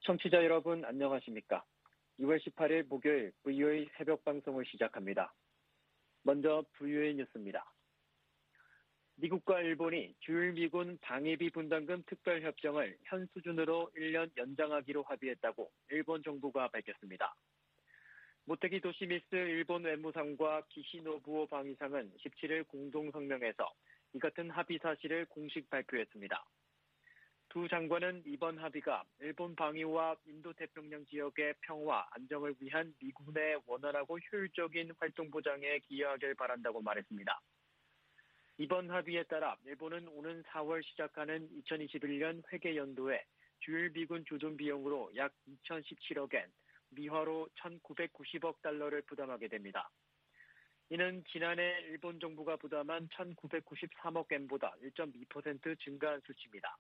청취자 여러분 안녕하십니까? 2월 18일 목요일 VOA 새벽 방송을 시작합니다. 먼저 VOA 뉴스입니다. 미국과 일본이 주일 미군 방위비 분담금 특별협정을 현 수준으로 1년 연장하기로 합의했다고 일본 정부가 밝혔습니다. 모테기 도시미스 일본 외무상과 기시노부오 방위상은 17일 공동성명에서 이 같은 합의 사실을 공식 발표했습니다. 두 장관은 이번 합의가 일본 방위와 인도태평양 지역의 평화, 안정을 위한 미군의 원활하고 효율적인 활동 보장에 기여하길 바란다고 말했습니다. 이번 합의에 따라 일본은 오는 4월 시작하는 2021년 회계연도에 주일 미군 주둔 비용으로 약 2017억엔, 미화로 1,990억 달러를 부담하게 됩니다. 이는 지난해 일본 정부가 부담한 1,993억엔보다 1.2% 증가한 수치입니다.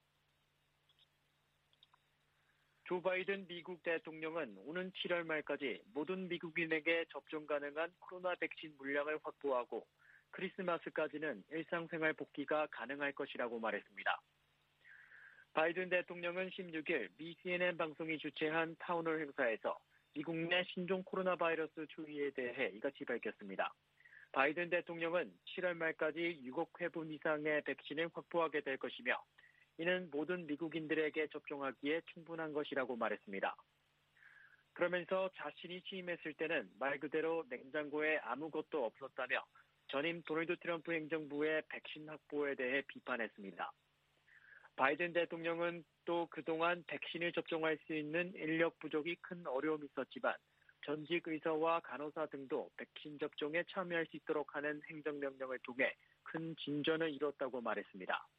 조 바이든 미국 대통령은 오는 7월 말까지 모든 미국인에게 접종 가능한 코로나 백신 물량을 확보하고 크리스마스까지는 일상생활 복귀가 가능할 것이라고 말했습니다. 바이든 대통령은 16일 미 CNN 방송이 주최한 타운홀 행사에서 미국 내 신종 코로나 바이러스 추이에 대해 이같이 밝혔습니다. 바이든 대통령은 7월 말까지 6억 회분 이상의 백신을 확보하게 될 것이며 이는 모든 미국인들에게 접종하기에 충분한 것이라고 말했습니다. 그러면서 자신이 취임했을 때는 말 그대로 냉장고에 아무것도 없었다며 전임 도널드 트럼프 행정부의 백신 확보에 대해 비판했습니다. 바이든 대통령은 또 그동안 백신을 접종할 수 있는 인력 부족이 큰 어려움이 있었지만 전직 의사와 간호사 등도 백신 접종에 참여할 수 있도록 하는 행정명령을 통해 큰 진전을 이뤘다고 말했습니다.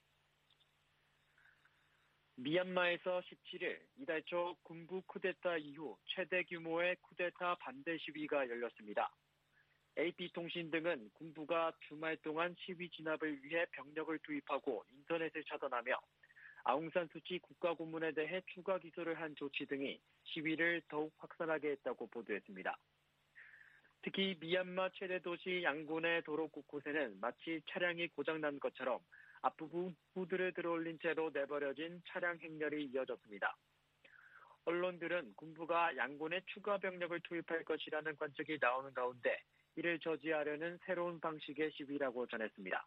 미얀마에서 17일 이달 초 군부 쿠데타 이후 최대 규모의 쿠데타 반대 시위가 열렸습니다. AP통신 등은 군부가 주말 동안 시위 진압을 위해 병력을 투입하고 인터넷을 차단하며 아웅산 수치 국가고문에 대해 추가 기소를 한 조치 등이 시위를 더욱 확산하게 했다고 보도했습니다. 특히 미얀마 최대 도시 양곤의 도로 곳곳에는 마치 차량이 고장난 것처럼 앞부분 후드를 들어올린 채로 내버려진 차량 행렬이 이어졌습니다. 언론들은 군부가 양곤에 추가 병력을 투입할 것이라는 관측이 나오는 가운데 이를 저지하려는 새로운 방식의 시위라고 전했습니다.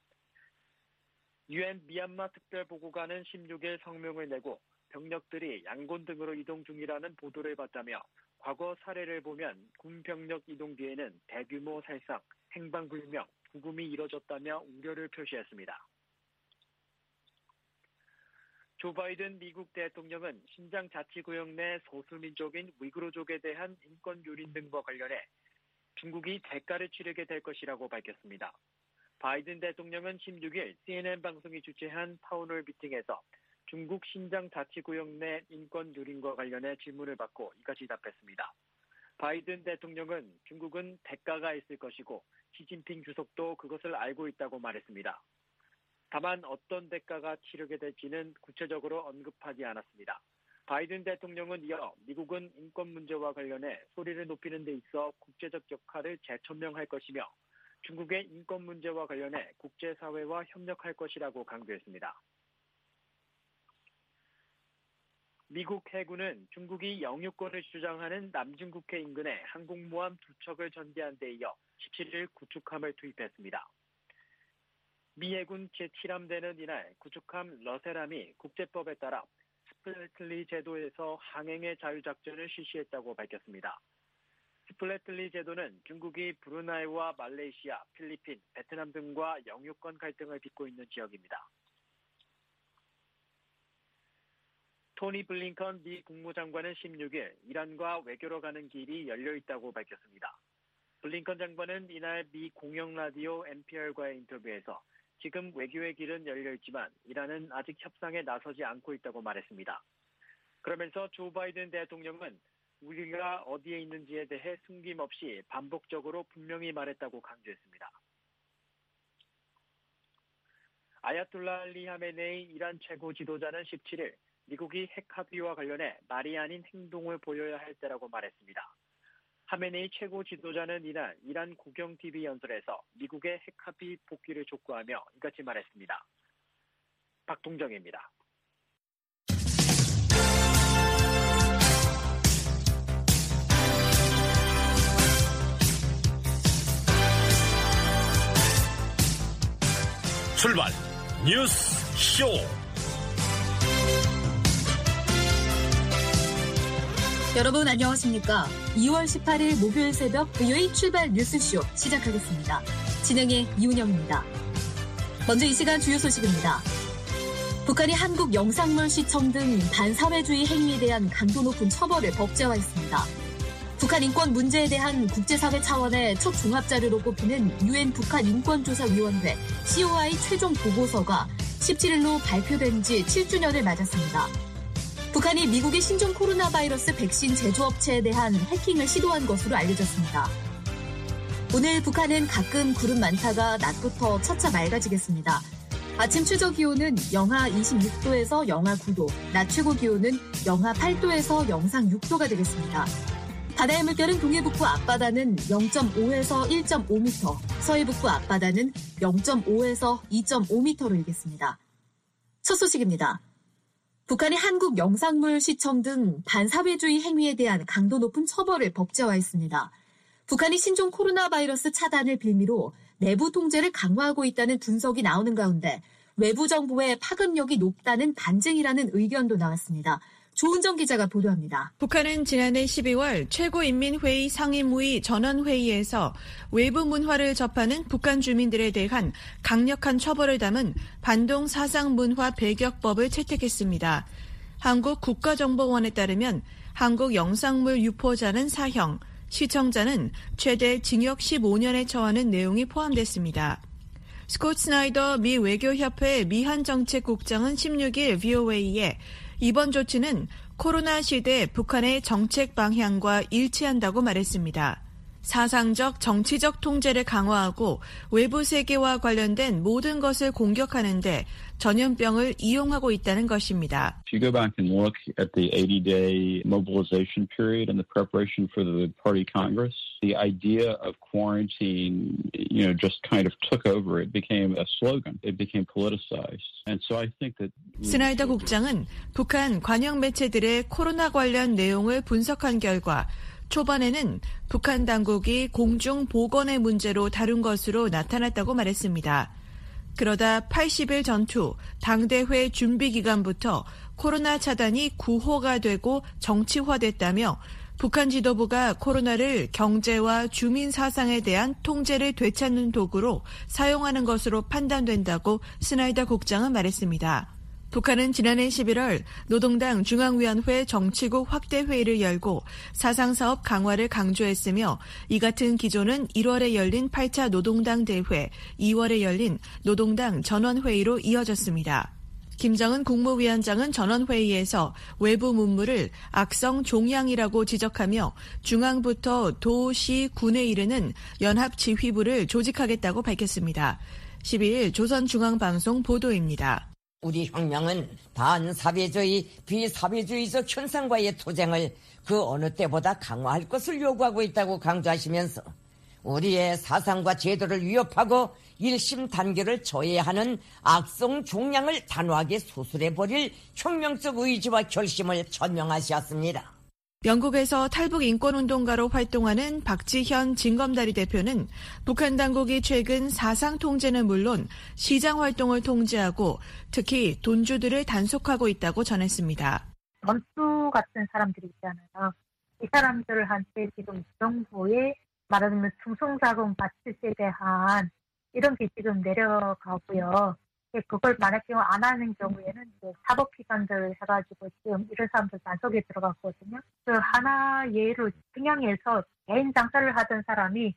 UN 미얀마 특별보고관은 16일 성명을 내고 병력들이 양곤 등으로 이동 중이라는 보도를 봤다며 과거 사례를 보면 군 병력 이동 뒤에는 대규모 살상, 행방불명, 구금이 이뤄졌다며 우려를 표시했습니다. 조 바이든 미국 대통령은 신장 자치구역 내 소수민족인 위구르족에 대한 인권 유린 등과 관련해 중국이 대가를 치르게 될 것이라고 밝혔습니다. 바이든 대통령은 16일 CNN 방송이 주최한 타운홀 미팅에서 중국 신장 자치구역 내 인권 유린과 관련해 질문을 받고 이같이 답했습니다. 바이든 대통령은 중국은 대가가 있을 것이고 시진핑 주석도 그것을 알고 있다고 말했습니다. 다만 어떤 대가가 치르게 될지는 구체적으로 언급하지 않았습니다. 바이든 대통령은 이어 미국은 인권 문제와 관련해 소리를 높이는 데 있어 국제적 역할을 재천명할 것이며 중국의 인권 문제와 관련해 국제사회와 협력할 것이라고 강조했습니다. 미국 해군은 중국이 영유권을 주장하는 남중국해 인근에 항공모함 2척을 전개한 데 이어 17일 구축함을 투입했습니다. 미 해군 제7함대는 이날 구축함 러세람이 국제법에 따라 스플래틀리 제도에서 항행의 자유작전을 실시했다고 밝혔습니다. 스플래틀리 제도는 중국이 브루나이와 말레이시아, 필리핀, 베트남 등과 영유권 갈등을 빚고 있는 지역입니다. 토니 블링컨 미 국무장관은 16일 이란과 외교로 가는 길이 열려있다고 밝혔습니다. 블링컨 장관은 이날 미 공영라디오 NPR과의 인터뷰에서 지금 외교의 길은 열려있지만 이란은 아직 협상에 나서지 않고 있다고 말했습니다. 그러면서 조 바이든 대통령은 우리가 어디에 있는지에 대해 숨김없이 반복적으로 분명히 말했다고 강조했습니다. 아야톨라 알리 하메네이 이란 최고 지도자는 17일 미국이 핵 합의와 관련해 말이 아닌 행동을 보여야 할 때라고 말했습니다. 하메네이 최고 지도자는 이날 이란 국영-TV 연설에서 미국의 핵 합의 복귀를 촉구하며 이같이 말했습니다. 박동정입니다. 출발 뉴스 쇼. 여러분 안녕하십니까? 2월 18일 목요일 새벽 VOA 출발 뉴스쇼 시작하겠습니다. 진행의 이은영입니다. 먼저 이 시간 주요 소식입니다. 북한이 한국 영상물시청 등 반사회주의 행위에 대한 강도 높은 처벌을 법제화했습니다. 북한 인권 문제에 대한 국제사회 차원의 초종합자료로 꼽히는 유엔 북한인권조사위원회 COI 최종 보고서가 17일로 발표된 지 7주년을 맞았습니다. 북한이 미국의 신종 코로나 바이러스 백신 제조업체에 대한 해킹을 시도한 것으로 알려졌습니다. 오늘 북한은 가끔 구름 많다가 낮부터 차차 맑아지겠습니다. 아침 최저 기온은 영하 26도에서 영하 9도, 낮 최고 기온은 영하 8도에서 영상 6도가 되겠습니다. 바다의 물결은 동해북부 앞바다는 0.5에서 1.5m, 서해북부 앞바다는 0.5에서 2.5m로 일겠습니다. 첫 소식입니다. 북한이 한국 영상물시청 등 반사회주의 행위에 대한 강도 높은 처벌을 법제화했습니다. 북한이 신종 코로나 바이러스 차단을 빌미로 내부 통제를 강화하고 있다는 분석이 나오는 가운데 외부 정보의 파급력이 높다는 반증이라는 의견도 나왔습니다. 조은정 기자가 보도합니다. 북한은 지난해 12월 최고인민회의 상임위 전원회의에서 외부 문화를 접하는 북한 주민들에 대한 강력한 처벌을 담은 반동 사상문화 배격법을 채택했습니다. 한국 국가정보원에 따르면 한국 영상물 유포자는 사형, 시청자는 최대 징역 15년에 처하는 내용이 포함됐습니다. 스콧 스나이더 미 외교협회 미한정책국장은 16일 VOA에 이번 조치는 코로나 시대 북한의 정책 방향과 일치한다고 말했습니다. 사상적, 정치적 통제를 강화하고 외부 세계와 관련된 모든 것을 공격하는데 전염병을 이용하고 있다는 것입니다. If you go back and look at the 80-day mobilization period and the preparation for the Party Congress, the idea of quarantine, just kind of took over. It became a slogan. It became politicized. And so I think that 스나이더 국장은 북한 관영 매체들의 코로나 관련 내용을 분석한 결과 초반에는 북한 당국이 공중 보건의 문제로 다룬 것으로 나타났다고 말했습니다. 그러다 80일 전투 당대회 준비 기간부터 코로나 차단이 구호가 되고 정치화됐다며 북한 지도부가 코로나를 경제와 주민 사상에 대한 통제를 되찾는 도구로 사용하는 것으로 판단된다고 스나이더 국장은 말했습니다. 북한은 지난해 11월 노동당 중앙위원회 정치국 확대회의를 열고 사상사업 강화를 강조했으며 이 같은 기조는 1월에 열린 8차 노동당 대회, 2월에 열린 노동당 전원회의로 이어졌습니다. 김정은 국무위원장은 전원회의에서 외부 문물을 악성 종양이라고 지적하며 중앙부터 도, 시, 군에 이르는 연합지휘부를 조직하겠다고 밝혔습니다. 12일 조선중앙방송 보도입니다. 우리 혁명은 반사회주의, 비사회주의적 현상과의 투쟁을 그 어느 때보다 강화할 것을 요구하고 있다고 강조하시면서 우리의 사상과 제도를 위협하고 일심 단결을 저해하는 악성 종양을 단호하게 수술해버릴 혁명적 의지와 결심을 전명하셨습니다. 영국에서 탈북 인권운동가로 활동하는 박지현 진검다리 대표는 북한 당국이 최근 사상 통제는 물론 시장 활동을 통제하고 특히 돈주들을 단속하고 있다고 전했습니다. 원수 같은 사람들이 있잖아요. 이 사람들한테 지금 정부의 말하자면 충성자금 바칠에 대한 이런 게 지금 내려가고요. 그걸 만약에 안 하는 경우에는 사법기관들 해가지고 지금 이런 사람들 단속에 들어갔거든요. 그 하나 예로 평양에서 개인 장사를 하던 사람이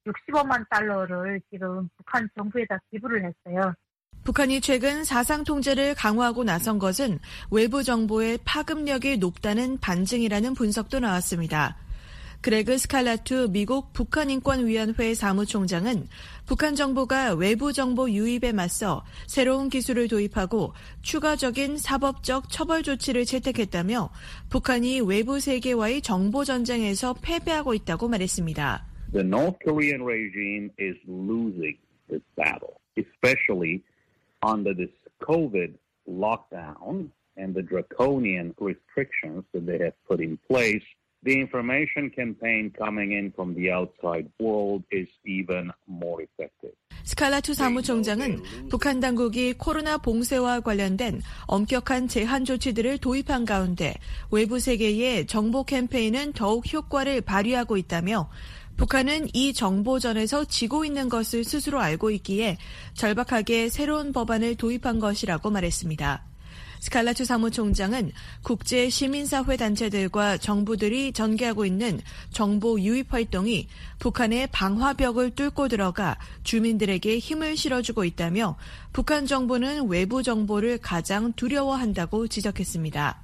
65만 달러를 지금 북한 정부에다 기부를 했어요. 북한이 최근 사상 통제를 강화하고 나선 것은 외부 정보의 파급력이 높다는 반증이라는 분석도 나왔습니다. 그레그 스칼라투 미국 북한인권위원회 사무총장은 북한 정부가 외부 정보 유입에 맞서 새로운 기술을 도입하고 추가적인 사법적 처벌 조치를 채택했다며 북한이 외부 세계와의 정보 전쟁에서 패배하고 있다고 말했습니다. The North Korean regime is losing this battle, especially under this COVID lockdown and the draconian restrictions that they have put in place. The information campaign coming in from the outside world is even more effective. 스칼라투 사무총장은 북한 당국이 코로나 봉쇄와 관련된 엄격한 제한 조치들을 도입한 가운데 외부 세계의 정보 캠페인은 더욱 효과를 발휘하고 있다며 북한은 이 정보전에서 지고 있는 것을 스스로 알고 있기에 절박하게 새로운 법안을 도입한 것이라고 말했습니다. 스칼라투 사무총장은 국제 시민사회 단체들과 정부들이 전개하고 있는 정보 유입 활동이 북한의 방화벽을 뚫고 들어가 주민들에게 힘을 실어주고 있다며 북한 정부는 외부 정보를 가장 두려워한다고 지적했습니다.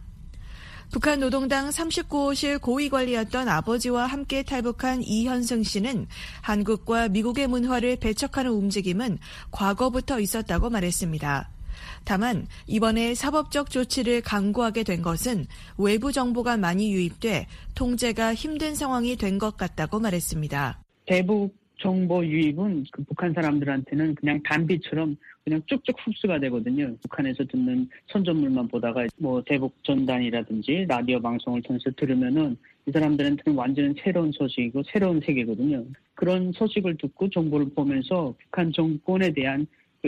북한 노동당 39호실 고위관리였던 아버지와 함께 탈북한 이현승 씨는 한국과 미국의 문화를 배척하는 움직임은 과거부터 있었다고 말했습니다. 다만 이번에 사법적 조치를 강구하게 된 것은 외부 정보가 많이 유입돼 통제가 힘든 상황이 된 것 같다고 말했습니다. 대북 정보 유입은 북한 사람들한테는 그냥 단비처럼 그냥 쭉쭉 흡수가 되거든요. 북한에서 듣는 선전물만 보다가 대북 전단이라든지 라디오 방송을 통해서 들으면은 이 사람들한테는 완전히 새로운 소식이고 새로운 세계거든요. 그런 소식을 듣고 정보를 보면서 북한 정권에 대한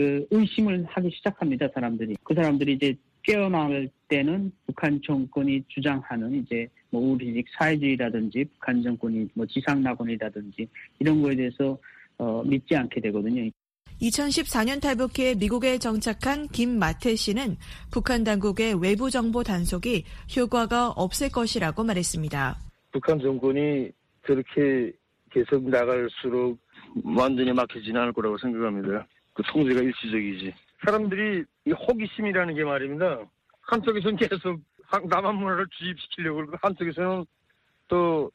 의심을 하기 시작합니다, 사람들이. 그 사람들이 이제 깨어날 때는 북한 정권이 주장하는 이제 우리식 사회주의라든지 북한 정권이 지상낙원이라든지 이런 거에 대해서 믿지 않게 되거든요. 2014년 탈북해 미국에 정착한 김마태 씨는 북한 당국의 외부 정보 단속이 효과가 없을 것이라고 말했습니다. 북한 정권이 그렇게 계속 나갈수록 완전히 막히지는 않을 거라고 생각합니다. 그 통제가 일시적이지. 사람들이 이 호기심이라는 게 말입니다. 한쪽에서는 계속 남한 문화를 주입시키려고 그러고 한쪽에서는 또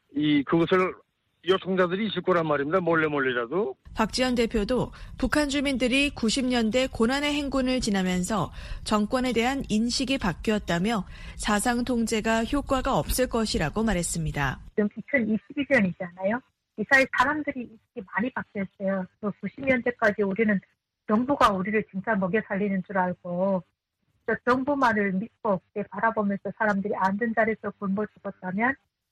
그것을 요청자들이 있을 거란 말입니다. 몰래라도. 박지원 대표도 북한 주민들이 90년대 고난의 행군을 지나면서 정권에 대한 인식이 바뀌었다며 사상 통제가 효과가 없을 것이라고 말했습니다. 지금 2022년이잖아요. 이 사이 사람들이 인식이 많이 바뀌었어요. 또 90년대까지 우리는 정부가 우리를 진짜 먹여 살리는 줄 알고 정부만을 믿고 바라보면서 사람들이 앉은 자리에서 굶어 죽었다면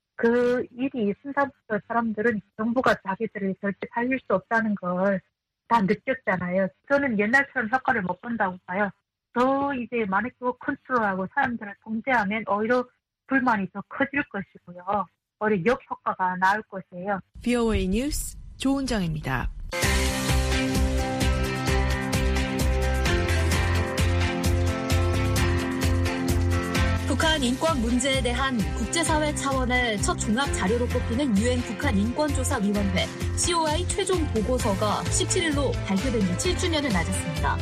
그 일이 있음부터 사람들은 정부가 자기들을 절대 살릴 수 없다는 걸 다 느꼈잖아요. 저는 옛날처럼 효과를 못 본다고 봐요. 더 이제 많이 컨트롤하고 사람들을 통제하면 오히려 불만이 더 커질 것이고요. 오히려 역효과가 나올 것이에요. VOA 뉴스 조은정입니다. 북한 인권 문제에 대한 국제사회 차원의 첫 종합 자료로 꼽히는 유엔 북한인권조사위원회 COI 최종 보고서가 17일로 발표된 지 7주년을 맞았습니다.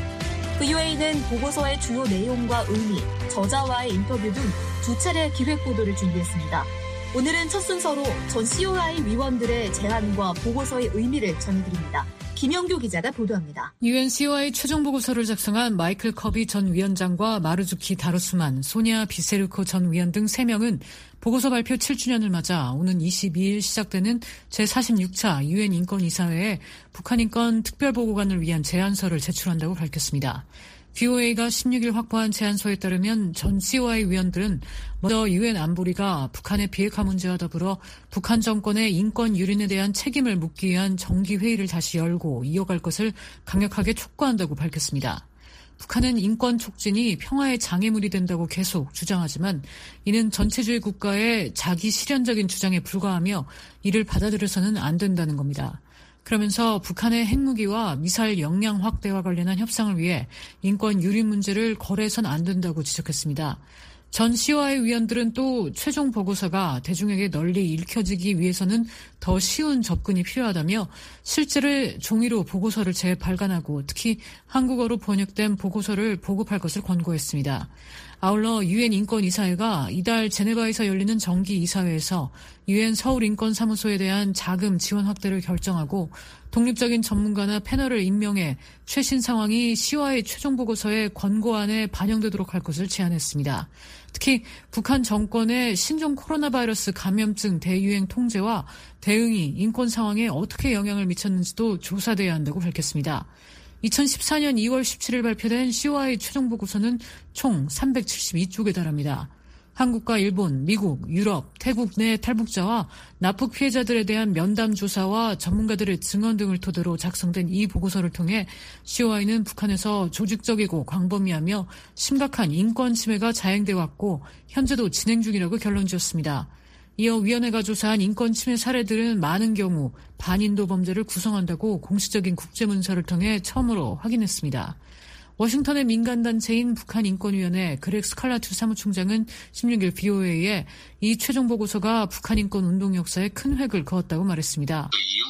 VOA는 보고서의 주요 내용과 의미, 저자와의 인터뷰 등 2차례 기획 보도를 준비했습니다. 오늘은 첫 순서로 전 COI 위원들의 제안과 보고서의 의미를 전해드립니다. 김영교 기자가 보도합니다. 유엔 COI 최종 보고서를 작성한 마이클 커비 전 위원장과 마르주키 다루스만, 소냐 비세르코 전 위원 등 3명은 보고서 발표 7주년을 맞아 오는 22일 시작되는 제46차 유엔 인권이사회에 북한 인권 특별보고관을 위한 제안서를 제출한다고 밝혔습니다. VOA가 16일 확보한 제안서에 따르면 전 COI 위원들은 먼저 유엔 안보리가 북한의 비핵화 문제와 더불어 북한 정권의 인권 유린에 대한 책임을 묻기 위한 정기회의를 다시 열고 이어갈 것을 강력하게 촉구한다고 밝혔습니다. 북한은 인권 촉진이 평화의 장애물이 된다고 계속 주장하지만 이는 전체주의 국가의 자기 실현적인 주장에 불과하며 이를 받아들여서는 안 된다는 겁니다. 그러면서 북한의 핵무기와 미사일 역량 확대와 관련한 협상을 위해 인권 유린 문제를 거래해서는 안 된다고 지적했습니다. 전 COI 위원들은 또 최종 보고서가 대중에게 널리 읽혀지기 위해서는 더 쉬운 접근이 필요하다며 실제로 종이로 보고서를 재발간하고 특히 한국어로 번역된 보고서를 보급할 것을 권고했습니다. 아울러 유엔 인권이사회가 이달 제네바에서 열리는 정기 이사회에서 유엔 서울인권사무소에 대한 자금 지원 확대를 결정하고 독립적인 전문가나 패널을 임명해 최신 상황이 COI 최종 보고서의 권고안에 반영되도록 할 것을 제안했습니다. 특히 북한 정권의 신종 코로나 바이러스 감염증 대유행 통제와 대응이 인권 상황에 어떻게 영향을 미쳤는지도 조사돼야 한다고 밝혔습니다. 2014년 2월 17일 발표된 COI 최종 보고서는 총 372쪽에 달합니다. 한국과 일본, 미국, 유럽, 태국 내 탈북자와 납북 피해자들에 대한 면담 조사와 전문가들의 증언 등을 토대로 작성된 이 보고서를 통해 COI는 북한에서 조직적이고 광범위하며 심각한 인권 침해가 자행돼 왔고 현재도 진행 중이라고 결론 지었습니다. 이어 위원회가 조사한 인권 침해 사례들은 많은 경우 반인도 범죄를 구성한다고 공식적인 국제문서를 통해 처음으로 확인했습니다. 워싱턴의 민간단체인 북한인권위원회 그렉 스칼라투 사무총장은 16일 BOA에 이 최종 보고서가 북한 인권 운동 역사에 큰 획을 그었다고 말했습니다.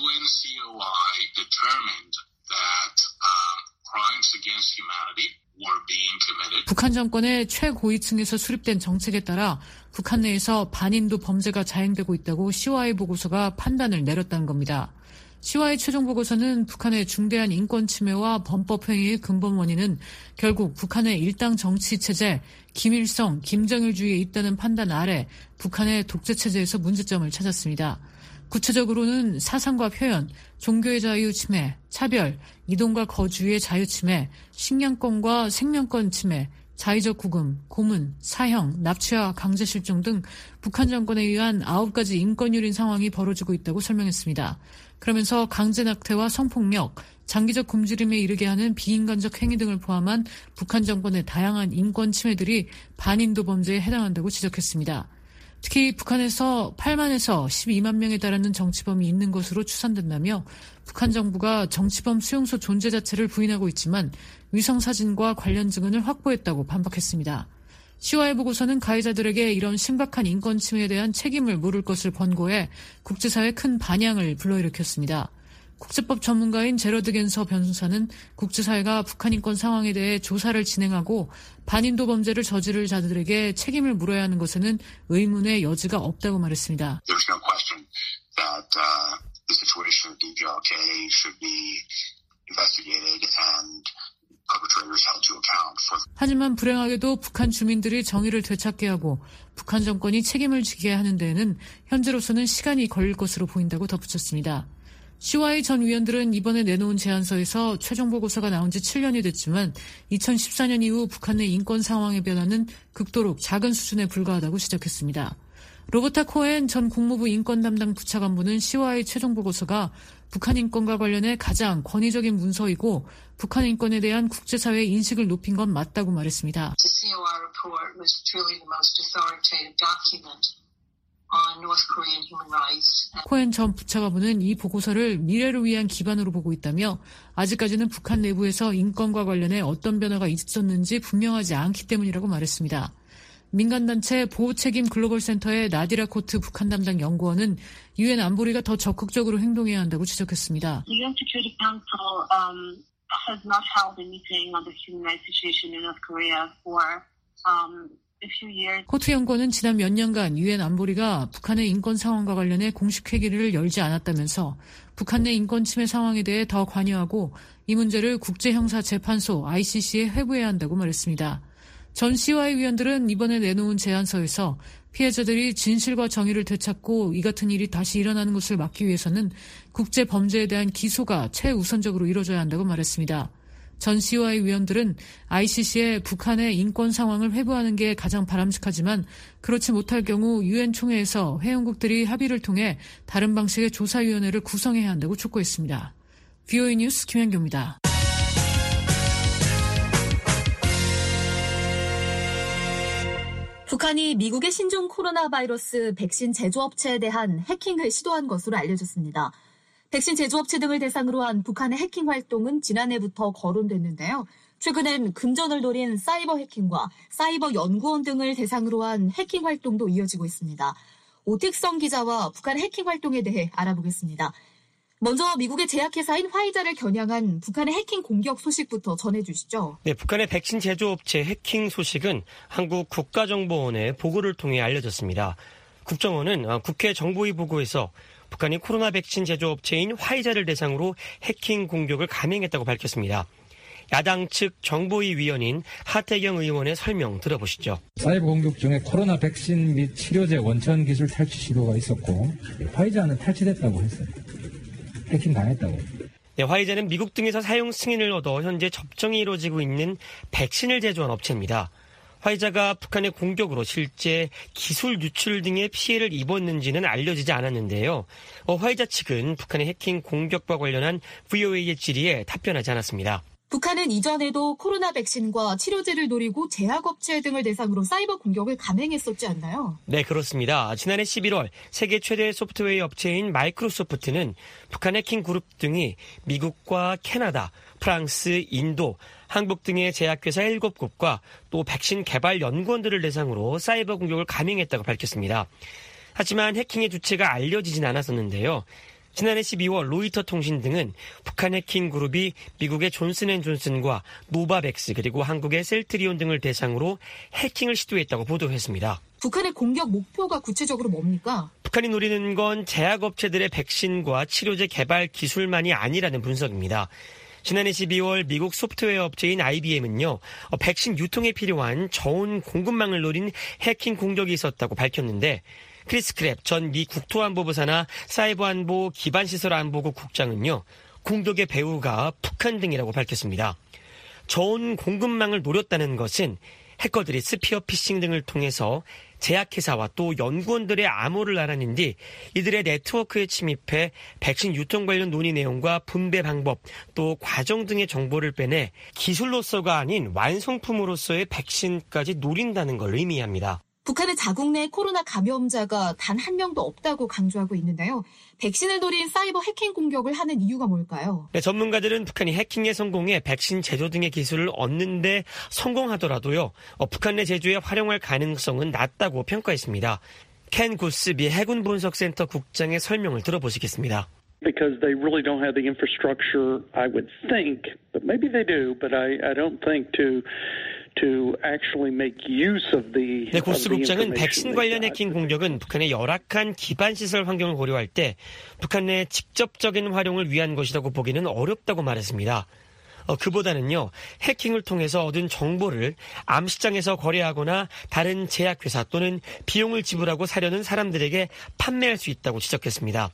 북한 정권의 최고위층에서 수립된 정책에 따라 북한 내에서 반인도 범죄가 자행되고 있다고 COI 보고서가 판단을 내렸다는 겁니다. COI 최종 보고서는 북한의 중대한 인권 침해와 범법 행위의 근본 원인은 결국 북한의 일당 정치 체제, 김일성, 김정일주의에 있다는 판단 아래 북한의 독재 체제에서 문제점을 찾았습니다. 구체적으로는 사상과 표현, 종교의 자유 침해, 차별, 이동과 거주의 자유 침해, 식량권과 생명권 침해, 자의적 구금, 고문, 사형, 납치와 강제 실종 등 북한 정권에 의한 9가지 인권유린 상황이 벌어지고 있다고 설명했습니다. 그러면서 강제 낙태와 성폭력, 장기적 굶주림에 이르게 하는 비인간적 행위 등을 포함한 북한 정권의 다양한 인권 침해들이 반인도 범죄에 해당한다고 지적했습니다. 특히 북한에서 8만에서 12만 명에 달하는 정치범이 있는 것으로 추산된다며 북한 정부가 정치범 수용소 존재 자체를 부인하고 있지만 위성사진과 관련 증언을 확보했다고 반박했습니다. COI 보고서는 가해자들에게 이런 심각한 인권 침해에 대한 책임을 물을 것을 권고해 국제사회에 큰 반향을 불러일으켰습니다. 국제법 전문가인 제러드 겐서 변호사는 국제사회가 북한 인권 상황에 대해 조사를 진행하고 반인도 범죄를 저지를 자들에게 책임을 물어야 하는 것에는 의문의 여지가 없다고 말했습니다. 하지만 불행하게도 북한 주민들이 정의를 되찾게 하고 북한 정권이 책임을 지게 하는 데에는 현재로서는 시간이 걸릴 것으로 보인다고 덧붙였습니다. COI 전 위원들은 이번에 내놓은 제안서에서 최종 보고서가 나온 지 7년이 됐지만 2014년 이후 북한 내 인권 상황의 변화는 극도로 작은 수준에 불과하다고 지적했습니다. 로버타 코엔 전 국무부 인권 담당 부차관보는 COI 최종 보고서가 북한 인권과 관련해 가장 권위적인 문서이고 북한 인권에 대한 국제사회의 인식을 높인 건 맞다고 말했습니다. 코엔 전 부차관보는 이 보고서를 미래를 위한 기반으로 보고 있다며 아직까지는 북한 내부에서 인권과 관련해 어떤 변화가 있었는지 분명하지 않기 때문이라고 말했습니다. 민간단체 보호책임 글로벌센터의 나디라 코트 북한 담당 연구원은 유엔 안보리가 더 적극적으로 행동해야 한다고 지적했습니다. UN Security Council has not held a meeting on the human rights situation in North Korea for a few years. 코트 연구원은 지난 몇 년간 유엔 안보리가 북한의 인권 상황과 관련해 공식 회의를 열지 않았다면서 북한 내 인권 침해 상황에 대해 더 관여하고 이 문제를 국제형사재판소 ICC에 회부해야 한다고 말했습니다. 전 COI 위원들은 이번에 내놓은 제안서에서 피해자들이 진실과 정의를 되찾고 이 같은 일이 다시 일어나는 것을 막기 위해서는 국제 범죄에 대한 기소가 최우선적으로 이루어져야 한다고 말했습니다. 전 COI 위원들은 ICC에 북한의 인권 상황을 회부하는 게 가장 바람직하지만 그렇지 못할 경우 유엔 총회에서 회원국들이 합의를 통해 다른 방식의 조사위원회를 구성해야 한다고 촉구했습니다. BOA 뉴스 김현교입니다. 북한이 미국의 신종 코로나 바이러스 백신 제조업체에 대한 해킹을 시도한 것으로 알려졌습니다. 백신 제조업체 등을 대상으로 한 북한의 해킹 활동은 지난해부터 거론됐는데요. 최근엔 금전을 노린 사이버 해킹과 사이버 연구원 등을 대상으로 한 해킹 활동도 이어지고 있습니다. 오택성 기자와 북한 해킹 활동에 대해 알아보겠습니다. 먼저 미국의 제약회사인 화이자를 겨냥한 북한의 해킹 공격 소식부터 전해주시죠. 네, 북한의 백신 제조업체 해킹 소식은 한국 국가정보원의 보고를 통해 알려졌습니다. 국정원은 국회 정보위 보고에서 북한이 코로나 백신 제조업체인 화이자를 대상으로 해킹 공격을 감행했다고 밝혔습니다. 야당 측 정보위 위원인 하태경 의원의 설명 들어보시죠. 사이버 공격 중에 코로나 백신 및 치료제 원천 기술 탈취 시도가 있었고 화이자는 탈취됐다고 했어요. 해킹 당했다고. 네, 화이자는 미국 등에서 사용 승인을 얻어 현재 접종이 이루어지고 있는 백신을 제조한 업체입니다. 화이자가 북한의 공격으로 실제 기술 유출 등의 피해를 입었는지는 알려지지 않았는데요. 화이자 측은 북한의 해킹 공격과 관련한 VOA의 질의에 답변하지 않았습니다. 북한은 이전에도 코로나 백신과 치료제를 노리고 제약업체 등을 대상으로 사이버 공격을 감행했었지 않나요? 네, 그렇습니다. 지난해 11월 세계 최대 소프트웨어 업체인 마이크로소프트는 북한 해킹 그룹 등이 미국과 캐나다, 프랑스, 인도, 한국 등의 제약회사 7곳과 또 백신 개발 연구원들을 대상으로 사이버 공격을 감행했다고 밝혔습니다. 하지만 해킹의 주체가 알려지진 않았었는데요. 지난해 12월 로이터 통신 등은 북한 해킹 그룹이 미국의 존슨앤존슨과 노바백스 그리고 한국의 셀트리온 등을 대상으로 해킹을 시도했다고 보도했습니다. 북한의 공격 목표가 구체적으로 뭡니까? 북한이 노리는 건 제약업체들의 백신과 치료제 개발 기술만이 아니라는 분석입니다. 지난해 12월 미국 소프트웨어 업체인 IBM은요, 백신 유통에 필요한 저온 공급망을 노린 해킹 공격이 있었다고 밝혔는데, 크리스 크랩 전 미 국토안보부 산하 사이버안보 기반시설안보국 국장은요, 공격의 배후가 북한 등이라고 밝혔습니다. 저온 공급망을 노렸다는 것은 해커들이 스피어 피싱 등을 통해서 제약회사와 또 연구원들의 암호를 알아낸 뒤 이들의 네트워크에 침입해 백신 유통 관련 논의 내용과 분배 방법 또 과정 등의 정보를 빼내 기술로서가 아닌 완성품으로서의 백신까지 노린다는 걸 의미합니다. 북한은 자국 내 코로나 감염자가 단 한 명도 없다고 강조하고 있는데요. 백신을 노린 사이버 해킹 공격을 하는 이유가 뭘까요? 네, 전문가들은 북한이 해킹에 성공해 백신 제조 등의 기술을 얻는 데 성공하더라도요, 북한 내 제조에 활용할 가능성은 낮다고 평가했습니다. 켄 구스 미 해군 분석센터 국장의 설명을 들어보시겠습니다. Because they really don't have the infrastructure, I would think, but maybe they do, but I don't think to actually make use of the. 네, 고스 국장은 백신 관련 해킹 공격은 북한의 열악한 기반 시설 환경을 고려할 때 북한 내 직접적인 활용을 위한 것이라고 보기는 어렵다고 말했습니다. 그보다는요, 해킹을 통해서 얻은 정보를 암시장에서 거래하거나 다른 제약회사 또는 비용을 지불하고 사려는 사람들에게 판매할 수 있다고 지적했습니다.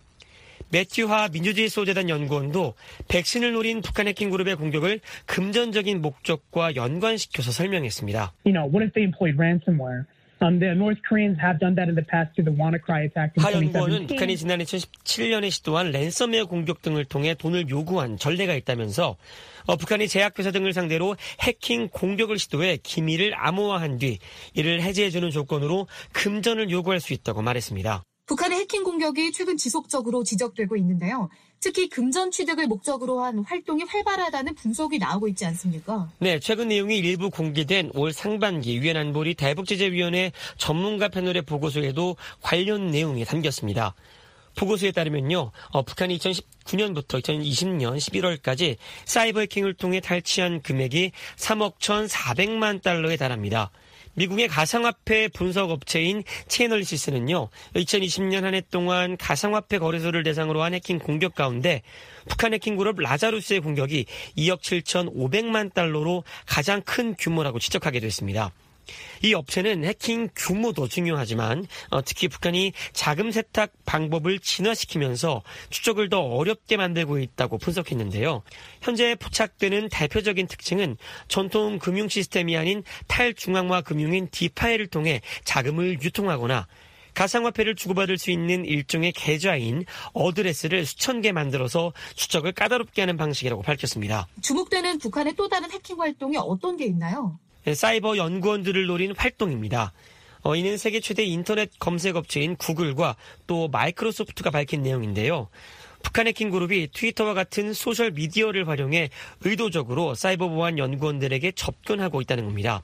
매튜하 민주주의 소재단 연구원도 백신을 노린 북한 해킹 그룹의 공격을 금전적인 목적과 연관시켜서 설명했습니다. What if they employed ransomware? The North Koreans have done that in the past through the WannaCry attack in 2017. 하 연구원은 북한이 지난 2017년에 시도한 랜섬웨어 공격 등을 통해 돈을 요구한 전례가 있다면서 북한이 제약회사 등을 상대로 해킹 공격을 시도해 기밀을 암호화한 뒤 이를 해제해주는 조건으로 금전을 요구할 수 있다고 말했습니다. 북한의 해킹 공격이 최근 지속적으로 지적되고 있는데요. 특히 금전 취득을 목적으로 한 활동이 활발하다는 분석이 나오고 있지 않습니까? 네, 최근 내용이 일부 공개된 올 상반기 유엔 안보리 대북제재위원회 전문가 패널의 보고서에도 관련 내용이 담겼습니다. 보고서에 따르면요, 북한이 2019년부터 2020년 11월까지 사이버 해킹을 통해 탈취한 금액이 3억 1,400만 달러에 달합니다. 미국의 가상화폐 분석업체인 채널리시스는요, 2020년 한 해 동안 가상화폐 거래소를 대상으로 한 해킹 공격 가운데 북한 해킹 그룹 라자루스의 공격이 2억 7,500만 달러로 가장 큰 규모라고 지적하게 됐습니다. 이 업체는 해킹 규모도 중요하지만 특히 북한이 자금 세탁 방법을 진화시키면서 추적을 더 어렵게 만들고 있다고 분석했는데요. 현재 포착되는 대표적인 특징은 전통 금융 시스템이 아닌 탈중앙화 금융인 디파이를 통해 자금을 유통하거나 가상화폐를 주고받을 수 있는 일종의 계좌인 어드레스를 수천 개 만들어서 추적을 까다롭게 하는 방식이라고 밝혔습니다. 주목되는 북한의 또 다른 해킹 활동이 어떤 게 있나요? 사이버 연구원들을 노린 활동입니다. 이는 세계 최대 인터넷 검색업체인 구글과 또 마이크로소프트가 밝힌 내용인데요. 북한 해킹 그룹이 트위터와 같은 소셜미디어를 활용해 의도적으로 사이버 보안 연구원들에게 접근하고 있다는 겁니다.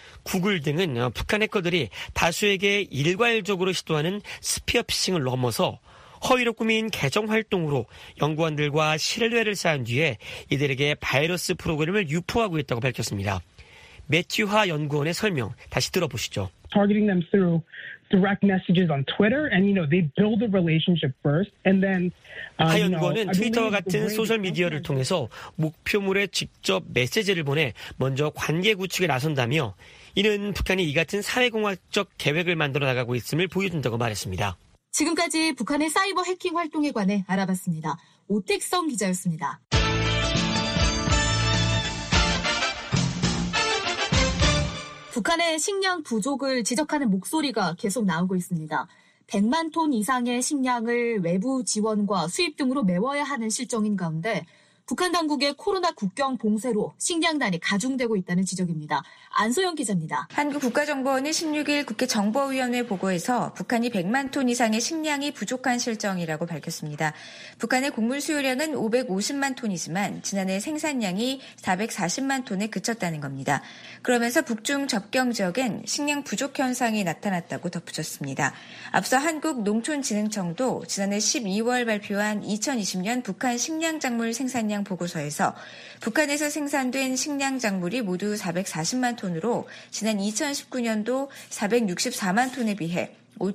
구글 등은 북한 해커들이 다수에게 일괄적으로 시도하는 스피어 피싱을 넘어서 허위로 꾸민 계정 활동으로 연구원들과 신뢰를 쌓은 뒤에 이들에게 바이러스 프로그램을 유포하고 있다고 밝혔습니다. 매튜하 연구원의 설명 다시 들어보시죠. Targeting them through direct messages on Twitter, and they build a relationship first, and then. 하 연구원은 트위터와 같은 소셜 미디어를 통해서 목표물에 직접 메시지를 보내 먼저 관계 구축에 나선다며, 이는 북한이 이 같은 사회공학적 계획을 만들어 나가고 있음을 보여준다고 말했습니다. 지금까지 북한의 사이버 해킹 활동에 관해 알아봤습니다. 오택성 기자였습니다. 북한의 식량 부족을 지적하는 목소리가 계속 나오고 있습니다. 100만 톤 이상의 식량을 외부 지원과 수입 등으로 메워야 하는 실정인 가운데 북한 당국의 코로나 국경 봉쇄로 식량난이 가중되고 있다는 지적입니다. 안소영 기자입니다. 한국국가정보원은 16일 국회 정보위원회 보고에서 북한이 100만 톤 이상의 식량이 부족한 실정이라고 밝혔습니다. 북한의 곡물 수요량은 550만 톤이지만 지난해 생산량이 440만 톤에 그쳤다는 겁니다. 그러면서 북중 접경 지역엔 식량 부족 현상이 나타났다고 덧붙였습니다. 앞서 한국농촌진흥청도 지난해 12월 발표한 2020년 북한 식량작물 생산량 보고서에서 북한에서 생산된 식량작물이 모두 440만 톤으로 지난 2019년도 464만 톤에 비해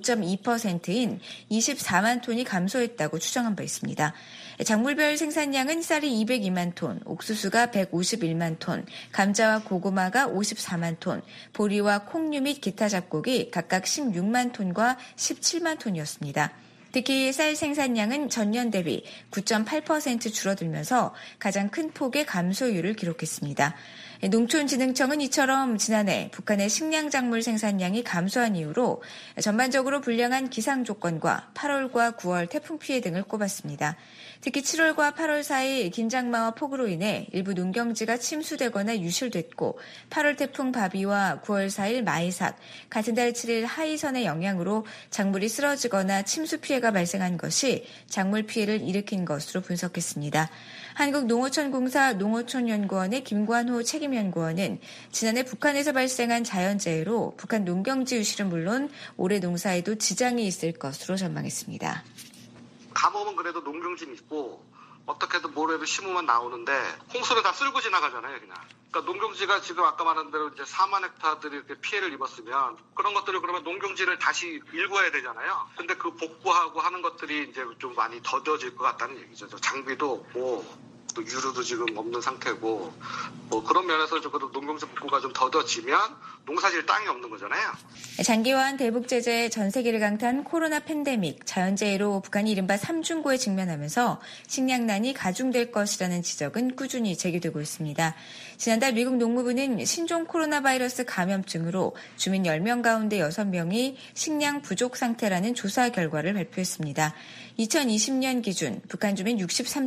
5.2%인 24만 톤이 감소했다고 추정한 바 있습니다. 작물별 생산량은 쌀이 202만 톤, 옥수수가 151만 톤, 감자와 고구마가 54만 톤, 보리와 콩류 및 기타 잡곡이 각각 16만 톤과 17만 톤이었습니다. 특히 쌀 생산량은 전년 대비 9.8% 줄어들면서 가장 큰 폭의 감소율을 기록했습니다. 농촌진흥청은 이처럼 지난해 북한의 식량작물 생산량이 감소한 이유로 전반적으로 불량한 기상 조건과 8월과 9월 태풍 피해 등을 꼽았습니다. 특히 7월과 8월 사이 긴장마와 폭우로 인해 일부 농경지가 침수되거나 유실됐고 8월 태풍 바비와 9월 4일 마이삭, 같은 달 7일 하이선의 영향으로 작물이 쓰러지거나 침수 피해가 발생한 것이 작물 피해를 일으킨 것으로 분석했습니다. 한국농어촌공사 농어촌연구원의 김관호 책임연구원은 지난해 북한에서 발생한 자연재해로 북한 농경지 유실은 물론 올해 농사에도 지장이 있을 것으로 전망했습니다. 가뭄은 그래도 농경지는 있고 어떻게든 뭐래도 심으면 나오는데 홍수를 다 쓸고 지나가잖아요, 그냥. 그러니까 농경지가 지금 아까 말한 대로 이제 4만 헥타들이 이렇게 피해를 입었으면 그런 것들을 그러면 농경지를 다시 일궈야 되잖아요. 근데 그 복구하고 하는 것들이 이제 좀 많이 더뎌질 것 같다는 얘기죠. 장비도 없고 또 유류도 지금 없는 상태고 뭐 그런 면에서 적어도 농경지 복구가 좀 더뎌지면 농사질 땅이 없는 거잖아요. 장기화한 대북 제재, 전 세계를 강타한 코로나 팬데믹, 자연재해로 북한이 이른바 삼중고에 직면하면서 식량난이 가중될 것이라는 지적은 꾸준히 제기되고 있습니다. 지난달 미국 농무부는 신종 코로나 바이러스 감염증으로 주민 10명 가운데 6명이 식량 부족 상태라는 조사 결과를 발표했습니다. 2020년 기준 북한 주민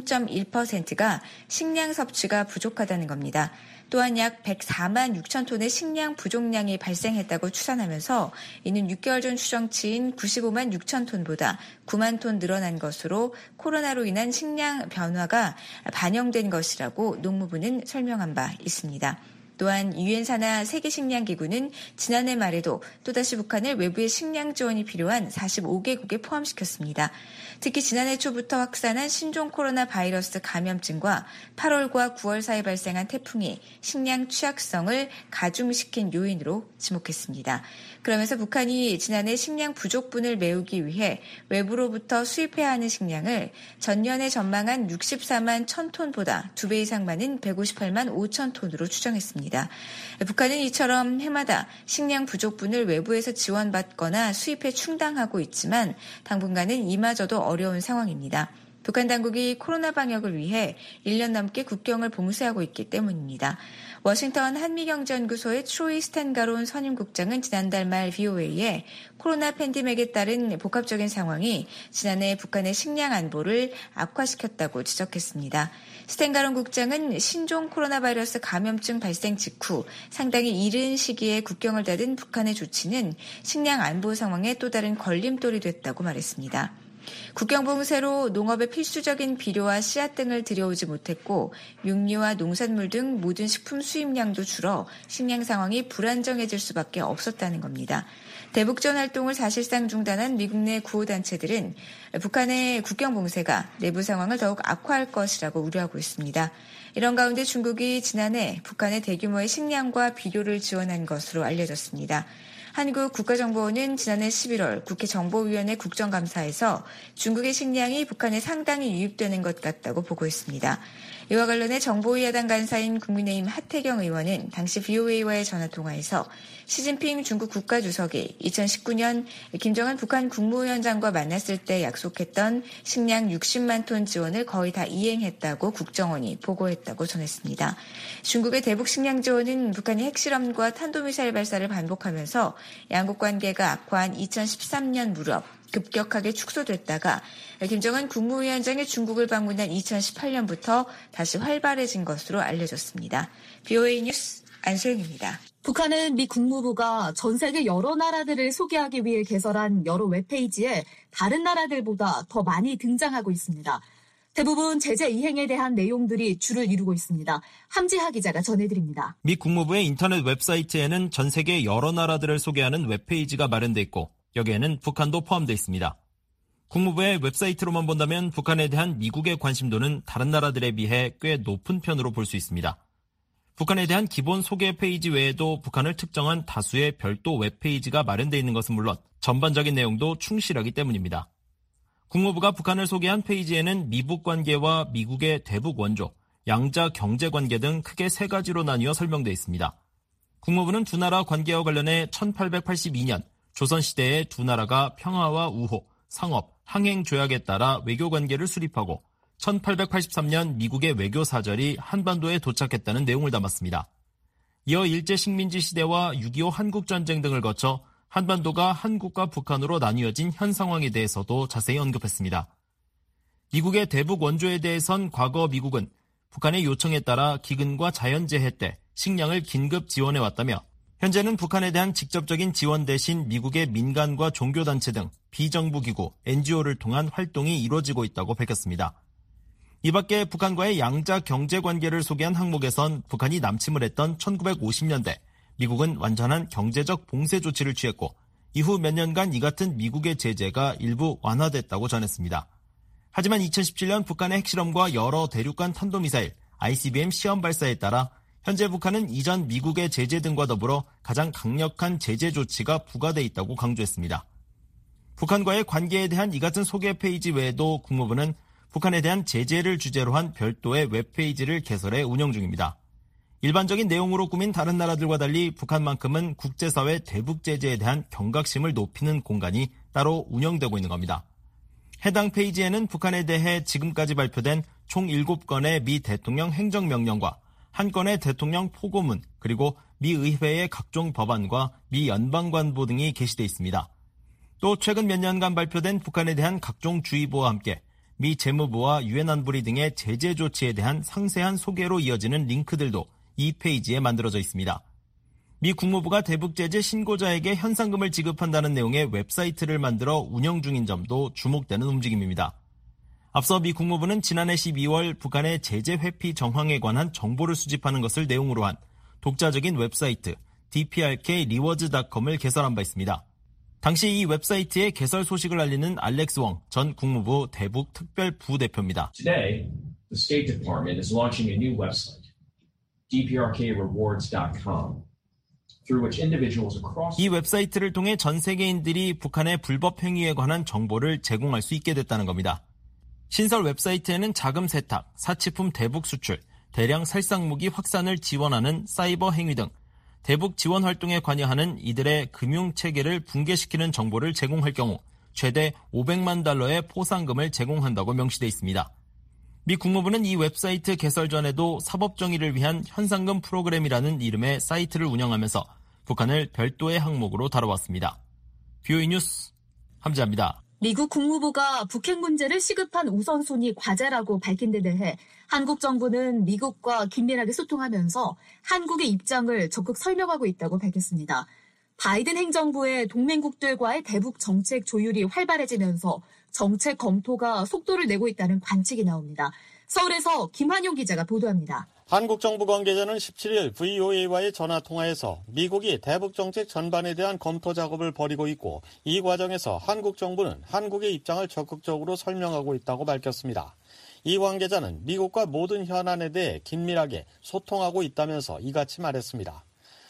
63.1%가 식량 섭취가 부족하다는 겁니다. 또한 약 104만 6천 톤의 식량 부족량이 발생했다고 추산하면서 이는 6개월 전 추정치인 95만 6천 톤보다 9만 톤 늘어난 것으로 코로나로 인한 식량 변화가 반영된 것이라고 농무부는 설명한 바 있습니다. 또한 유엔 산하 세계식량기구는 지난해 말에도 또다시 북한을 외부의 식량 지원이 필요한 45개국에 포함시켰습니다. 특히 지난해 초부터 확산한 신종 코로나 바이러스 감염증과 8월과 9월 사이 발생한 태풍이 식량 취약성을 가중시킨 요인으로 지목했습니다. 그러면서 북한이 지난해 식량 부족분을 메우기 위해 외부로부터 수입해야 하는 식량을 전년에 전망한 64만 1,000톤보다 2배 이상 많은 158만 5천 톤으로 추정했습니다. 북한은 이처럼 해마다 식량 부족분을 외부에서 지원받거나 수입에 충당하고 있지만 당분간은 이마저도 어려운 상황입니다. 북한 당국이 코로나 방역을 위해 1년 넘게 국경을 봉쇄하고 있기 때문입니다. 워싱턴 한미경제연구소의 트로이 스탠가론 선임국장은 지난달 말 VOA에 코로나 팬데믹에 따른 복합적인 상황이 지난해 북한의 식량 안보를 악화시켰다고 지적했습니다. 스탠가론 국장은 신종 코로나 바이러스 감염증 발생 직후 상당히 이른 시기에 국경을 닫은 북한의 조치는 식량 안보 상황에 또 다른 걸림돌이 됐다고 말했습니다. 국경 봉쇄로 농업의 필수적인 비료와 씨앗 등을 들여오지 못했고 육류와 농산물 등 모든 식품 수입량도 줄어 식량 상황이 불안정해질 수밖에 없었다는 겁니다. 대북전 활동을 사실상 중단한 미국 내 구호단체들은 북한의 국경 봉쇄가 내부 상황을 더욱 악화할 것이라고 우려하고 있습니다. 이런 가운데 중국이 지난해 북한에 대규모의 식량과 비료를 지원한 것으로 알려졌습니다. 한국 국가정보원은 지난해 11월 국회 정보위원회 국정감사에서 중국의 식량이 북한에 상당히 유입되는 것 같다고 보고했습니다. 이와 관련해 정보위 야당 간사인 국민의힘 하태경 의원은 당시 VOA와의 전화통화에서 시진핑 중국 국가주석이 2019년 김정은 북한 국무위원장과 만났을 때 약속했던 식량 60만 톤 지원을 거의 다 이행했다고 국정원이 보고했다고 전했습니다. 중국의 대북 식량 지원은 북한이 핵실험과 탄도미사일 발사를 반복하면서 양국 관계가 악화한 2013년 무렵 급격하게 축소됐다가 김정은 국무위원장이 중국을 방문한 2018년부터 다시 활발해진 것으로 알려졌습니다. BOA 뉴스 안소영입니다. 북한은 미 국무부가 전 세계 여러 나라들을 소개하기 위해 개설한 여러 웹페이지에 다른 나라들보다 더 많이 등장하고 있습니다. 대부분 제재 이행에 대한 내용들이 주를 이루고 있습니다. 함지하 기자가 전해드립니다. 미 국무부의 인터넷 웹사이트에는 전 세계 여러 나라들을 소개하는 웹페이지가 마련돼 있고 여기에는 북한도 포함되어 있습니다. 국무부의 웹사이트로만 본다면 북한에 대한 미국의 관심도는 다른 나라들에 비해 꽤 높은 편으로 볼 수 있습니다. 북한에 대한 기본 소개 페이지 외에도 북한을 특정한 다수의 별도 웹페이지가 마련되어 있는 것은 물론 전반적인 내용도 충실하기 때문입니다. 국무부가 북한을 소개한 페이지에는 미북 관계와 미국의 대북 원조, 양자 경제 관계 등 크게 세 가지로 나뉘어 설명되어 있습니다. 국무부는 두 나라 관계와 관련해 1882년 조선시대에 두 나라가 평화와 우호, 상업, 항행 조약에 따라 외교 관계를 수립하고 1883년 미국의 외교 사절이 한반도에 도착했다는 내용을 담았습니다. 이어 일제 식민지 시대와 6.25 한국전쟁 등을 거쳐 한반도가 한국과 북한으로 나뉘어진 현 상황에 대해서도 자세히 언급했습니다. 미국의 대북 원조에 대해선 과거 미국은 북한의 요청에 따라 기근과 자연재해 때 식량을 긴급 지원해왔다며 현재는 북한에 대한 직접적인 지원 대신 미국의 민간과 종교단체 등 비정부기구, NGO를 통한 활동이 이루어지고 있다고 밝혔습니다. 이 밖에 북한과의 양자 경제관계를 소개한 항목에선 북한이 남침을 했던 1950년대 미국은 완전한 경제적 봉쇄 조치를 취했고 이후 몇 년간 이 같은 미국의 제재가 일부 완화됐다고 전했습니다. 하지만 2017년 북한의 핵실험과 여러 대륙간 탄도미사일, ICBM 시험 발사에 따라 현재 북한은 이전 미국의 제재 등과 더불어 가장 강력한 제재 조치가 부과돼 있다고 강조했습니다. 북한과의 관계에 대한 이 같은 소개 페이지 외에도 국무부는 북한에 대한 제재를 주제로 한 별도의 웹페이지를 개설해 운영 중입니다. 일반적인 내용으로 꾸민 다른 나라들과 달리 북한만큼은 국제사회 대북 제재에 대한 경각심을 높이는 공간이 따로 운영되고 있는 겁니다. 해당 페이지에는 북한에 대해 지금까지 발표된 총 7건의 미 대통령 행정명령과 1건의 대통령 포고문 그리고 미 의회의 각종 법안과 미 연방관보 등이 게시되어 있습니다. 또 최근 몇 년간 발표된 북한에 대한 각종 주의보와 함께 미 재무부와 유엔 안보리 등의 제재 조치에 대한 상세한 소개로 이어지는 링크들도 이 페이지에 만들어져 있습니다. 미 국무부가 대북 제재 신고자에게 현상금을 지급한다는 내용의 웹사이트를 만들어 운영 중인 점도 주목되는 움직임입니다. 앞서 미 국무부는 지난해 12월 북한의 제재 회피 정황에 관한 정보를 수집하는 것을 내용으로 한 독자적인 웹사이트 dprkrewards.com을 개설한 바 있습니다. 당시 이 웹사이트의 개설 소식을 알리는 알렉스 웡 전 국무부 대북 특별 부대표입니다. Today, the State Department is launching a new website, dprkrewards.com. 이 웹사이트를 통해 전 세계인들이 북한의 불법 행위에 관한 정보를 제공할 수 있게 됐다는 겁니다. 신설 웹사이트에는 자금 세탁, 사치품 대북 수출, 대량 살상무기 확산을 지원하는 사이버 행위 등 대북 지원 활동에 관여하는 이들의 금융체계를 붕괴시키는 정보를 제공할 경우 최대 $500만 포상금을 제공한다고 명시되어 있습니다. 미 국무부는 이 웹사이트 개설 전에도 사법정의를 위한 현상금 프로그램이라는 이름의 사이트를 운영하면서 북한을 별도의 항목으로 다뤄왔습니다. BOE 뉴스 함지아입니다. 미국 국무부가 북핵 문제를 시급한 우선순위 과제라고 밝힌 데 대해 한국 정부는 미국과 긴밀하게 소통하면서 한국의 입장을 적극 설명하고 있다고 밝혔습니다. 바이든 행정부의 동맹국들과의 대북 정책 조율이 활발해지면서 정책 검토가 속도를 내고 있다는 관측이 나옵니다. 서울에서 김환용 기자가 보도합니다. 한국 정부 관계자는 17일 VOA와의 전화통화에서 미국이 대북 정책 전반에 대한 검토 작업을 벌이고 있고 이 과정에서 한국 정부는 한국의 입장을 적극적으로 설명하고 있다고 밝혔습니다. 이 관계자는 미국과 모든 현안에 대해 긴밀하게 소통하고 있다면서 이같이 말했습니다.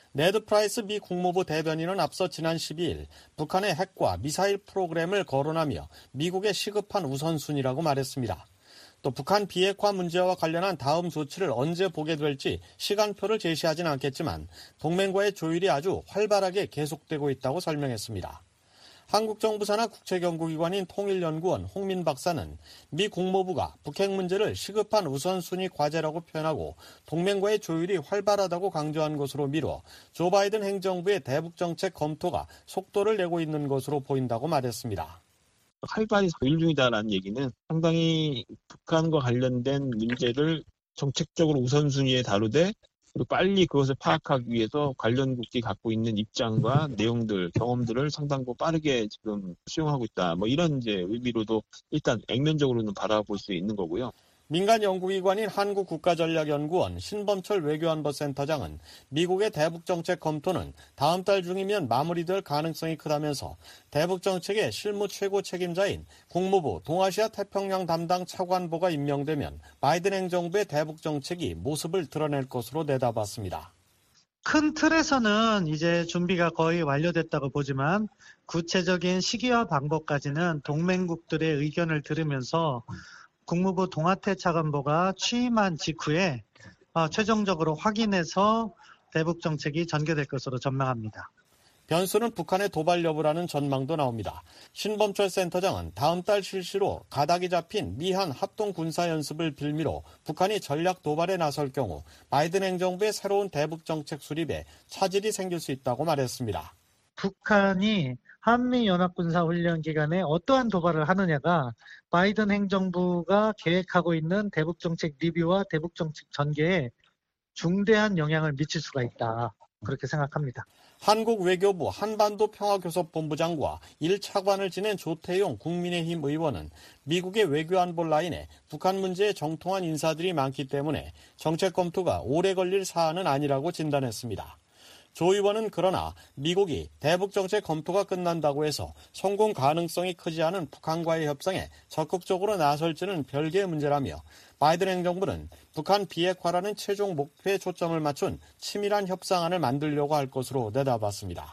네드 프라이스 미 국무부 대변인은 앞서 지난 12일 북한의 핵과 미사일 프로그램을 거론하며 미국의 시급한 우선순위라고 말했습니다. 또 북한 비핵화 문제와 관련한 다음 조치를 언제 보게 될지 시간표를 제시하진 않겠지만 동맹과의 조율이 아주 활발하게 계속되고 있다고 설명했습니다. 한국 정부 산하 국책연구기관인 통일연구원 홍민 박사는 미 국무부가 북핵 문제를 시급한 우선순위 과제라고 표현하고 동맹과의 조율이 활발하다고 강조한 것으로 미뤄 조 바이든 행정부의 대북정책 검토가 속도를 내고 있는 것으로 보인다고 말했습니다. 활발히 조율 중이다라는 얘기는 상당히 북한과 관련된 문제를 정책적으로 우선순위에 다루되 그리고 빨리 그것을 파악하기 위해서 관련국이 갖고 있는 입장과 내용들, 경험들을 상당히 빠르게 지금 수용하고 있다. 이런 이제 의미로도 일단 액면적으로는 바라볼 수 있는 거고요. 민간 연구기관인 한국국가전략연구원 신범철 외교안보센터장은 미국의 대북정책 검토는 다음 달 중이면 마무리될 가능성이 크다면서 대북정책의 실무 최고 책임자인 국무부 동아시아 태평양 담당 차관보가 임명되면 바이든 행정부의 대북정책이 모습을 드러낼 것으로 내다봤습니다. 큰 틀에서는 이제 준비가 거의 완료됐다고 보지만 구체적인 시기와 방법까지는 동맹국들의 의견을 들으면서 국무부 동아태 차관보가 취임한 직후에 최종적으로 확인해서 대북 정책이 전개될 것으로 전망합니다. 변수는 북한의 도발 여부라는 전망도 나옵니다. 신범철 센터장은 다음 달 실시로 가닥이 잡힌 미한 합동 군사 연습을 빌미로 북한이 전략 도발에 나설 경우 바이든 행정부의 새로운 대북 정책 수립에 차질이 생길 수 있다고 말했습니다. 북한이 한미연합군사훈련 기간에 어떠한 도발을 하느냐가 바이든 행정부가 계획하고 있는 대북정책 리뷰와 대북정책 전개에 중대한 영향을 미칠 수가 있다. 그렇게 생각합니다. 한국 외교부 한반도 평화교섭본부장과 1차관을 지낸 조태용 국민의힘 의원은 미국의 외교안보 라인에 북한 문제에 정통한 인사들이 많기 때문에 정책 검토가 오래 걸릴 사안은 아니라고 진단했습니다. 조 의원은 그러나 미국이 대북정책 검토가 끝난다고 해서 성공 가능성이 크지 않은 북한과의 협상에 적극적으로 나설지는 별개의 문제라며 바이든 행정부는 북한 비핵화라는 최종 목표에 초점을 맞춘 치밀한 협상안을 만들려고 할 것으로 내다봤습니다.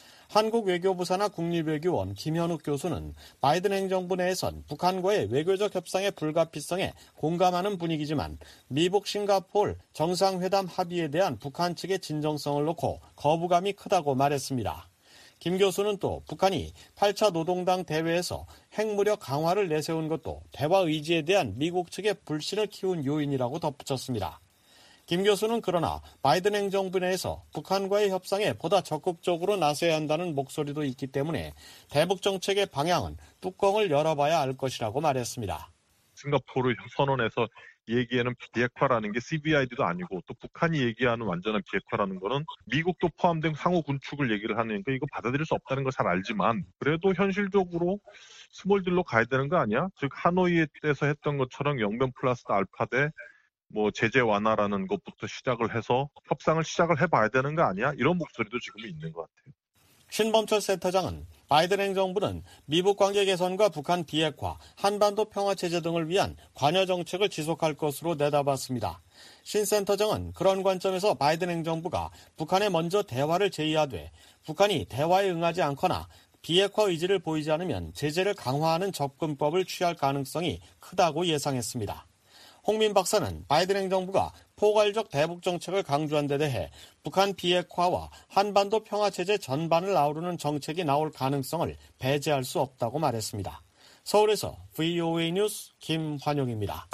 한국 외교부 산하 국립외교원 김현욱 교수는 바이든 행정부 내에선 북한과의 외교적 협상의 불가피성에 공감하는 분위기지만 미북 싱가포르 정상회담 합의에 대한 북한 측의 진정성을 놓고 거부감이 크다고 말했습니다. 김 교수는 또 북한이 8차 노동당 대회에서 핵무력 강화를 내세운 것도 대화 의지에 대한 미국 측의 불신을 키운 요인이라고 덧붙였습니다. 김 교수는 그러나 바이든 행정부 내에서 북한과의 협상에 보다 적극적으로 나서야 한다는 목소리도 있기 때문에 대북 정책의 방향은 뚜껑을 열어봐야 알 것이라고 말했습니다. 싱가포르 선언에서 얘기하는 비핵화라는 게 CBID도 아니고 또 북한이 얘기하는 완전한 비핵화라는 거는 미국도 포함된 상호 군축을 얘기를 하니까 이거 받아들일 수 없다는 걸 잘 알지만 그래도 현실적으로 스몰딜로 가야 되는 거 아니야? 즉 하노이 때에서 했던 것처럼 영변 플러스 알파 대 제재 완화라는 것부터 시작을 해서 협상을 시작을 해봐야 되는 거 아니야? 이런 목소리도 지금 있는 것 같아요. 신범철 센터장은 바이든 행정부는 미북 관계 개선과 북한 비핵화, 한반도 평화체제 등을 위한 관여 정책을 지속할 것으로 내다봤습니다. 신 센터장은 그런 관점에서 바이든 행정부가 북한에 먼저 대화를 제의하되 북한이 대화에 응하지 않거나 비핵화 의지를 보이지 않으면 제재를 강화하는 접근법을 취할 가능성이 크다고 예상했습니다. 홍민 박사는 바이든 행정부가 포괄적 대북 정책을 강조한 데 대해 북한 비핵화와 한반도 평화체제 전반을 아우르는 정책이 나올 가능성을 배제할 수 없다고 말했습니다. 서울에서 VOA 뉴스 김환용입니다.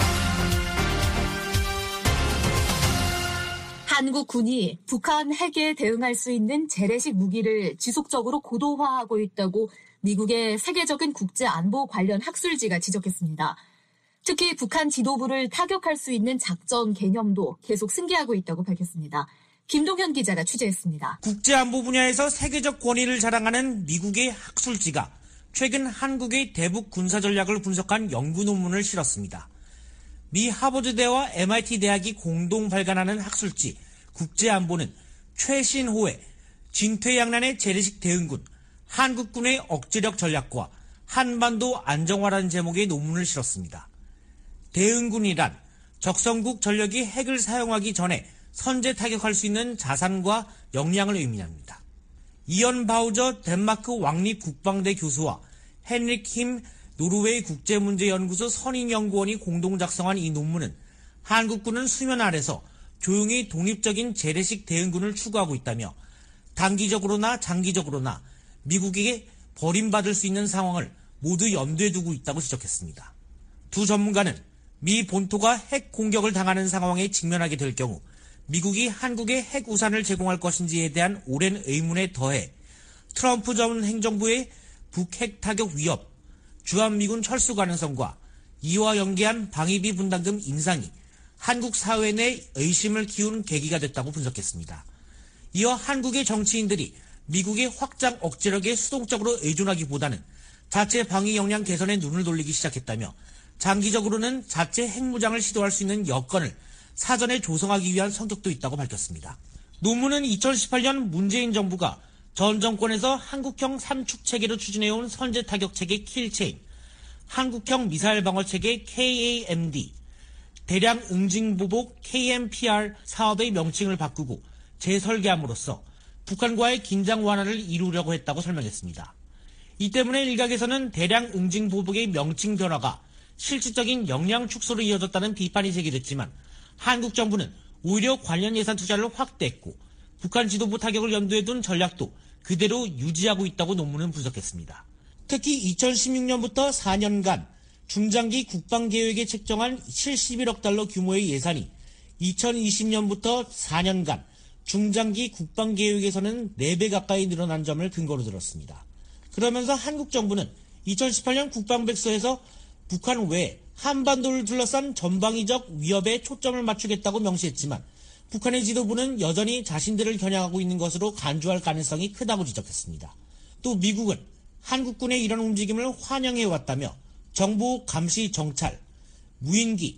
한국군이 북한 핵에 대응할 수 있는 재래식 무기를 지속적으로 고도화하고 있다고 미국의 세계적인 국제안보 관련 학술지가 지적했습니다. 특히 북한 지도부를 타격할 수 있는 작전 개념도 계속 승계하고 있다고 밝혔습니다. 김동현 기자가 취재했습니다. 국제안보 분야에서 세계적 권위를 자랑하는 미국의 학술지가 최근 한국의 대북 군사 전략을 분석한 연구 논문을 실었습니다. 미 하버드대와 MIT 대학이 공동 발간하는 학술지 국제안보는 최신호의 진퇴양난의 재래식 대응군, 한국군의 억제력 전략과 한반도 안정화라는 제목의 논문을 실었습니다. 대응군이란 적성국 전력이 핵을 사용하기 전에 선제 타격할 수 있는 자산과 역량을 의미합니다. 이언 바우저 덴마크 왕립 국방대 교수와 헨릭 힘 노르웨이 국제문제연구소 선임연구원이 공동 작성한 이 논문은 한국군은 수면 아래서 조용히 독립적인 재래식 대응군을 추구하고 있다며 단기적으로나 장기적으로나 미국에게 버림받을 수 있는 상황을 모두 염두에 두고 있다고 지적했습니다. 두 전문가는 미 본토가 핵 공격을 당하는 상황에 직면하게 될 경우 미국이 한국에 핵 우산을 제공할 것인지에 대한 오랜 의문에 더해 트럼프 전 행정부의 북핵 타격 위협, 주한미군 철수 가능성과 이와 연계한 방위비 분담금 인상이 한국 사회 내 의심을 키운 계기가 됐다고 분석했습니다. 이어 한국의 정치인들이 미국의 확장 억제력에 수동적으로 의존하기보다는 자체 방위 역량 개선에 눈을 돌리기 시작했다며 장기적으로는 자체 핵무장을 시도할 수 있는 여건을 사전에 조성하기 위한 성격도 있다고 밝혔습니다. 논문은 2018년 문재인 정부가 전 정권에서 한국형 삼축 체계로 추진해온 선제 타격 체계 킬체인, 한국형 미사일 방어 체계 KAMD, 대량 응징보복 KMPR 사업의 명칭을 바꾸고 재설계함으로써 북한과의 긴장 완화를 이루려고 했다고 설명했습니다. 이 때문에 일각에서는 대량 응징보복의 명칭 변화가 실질적인 역량 축소로 이어졌다는 비판이 제기됐지만 한국 정부는 오히려 관련 예산 투자를 확대했고 북한 지도부 타격을 염두에 둔 전략도 그대로 유지하고 있다고 논문은 분석했습니다. 특히 2016년부터 4년간 중장기 국방계획에 책정한 71억 달러 규모의 예산이 2020년부터 4년간 중장기 국방계획에서는 4배 가까이 늘어난 점을 근거로 들었습니다. 그러면서 한국 정부는 2018년 국방백서에서 북한 외 한반도를 둘러싼 전방위적 위협에 초점을 맞추겠다고 명시했지만 북한의 지도부는 여전히 자신들을 겨냥하고 있는 것으로 간주할 가능성이 크다고 지적했습니다. 또 미국은 한국군의 이런 움직임을 환영해왔다며 정보 감시 정찰, 무인기,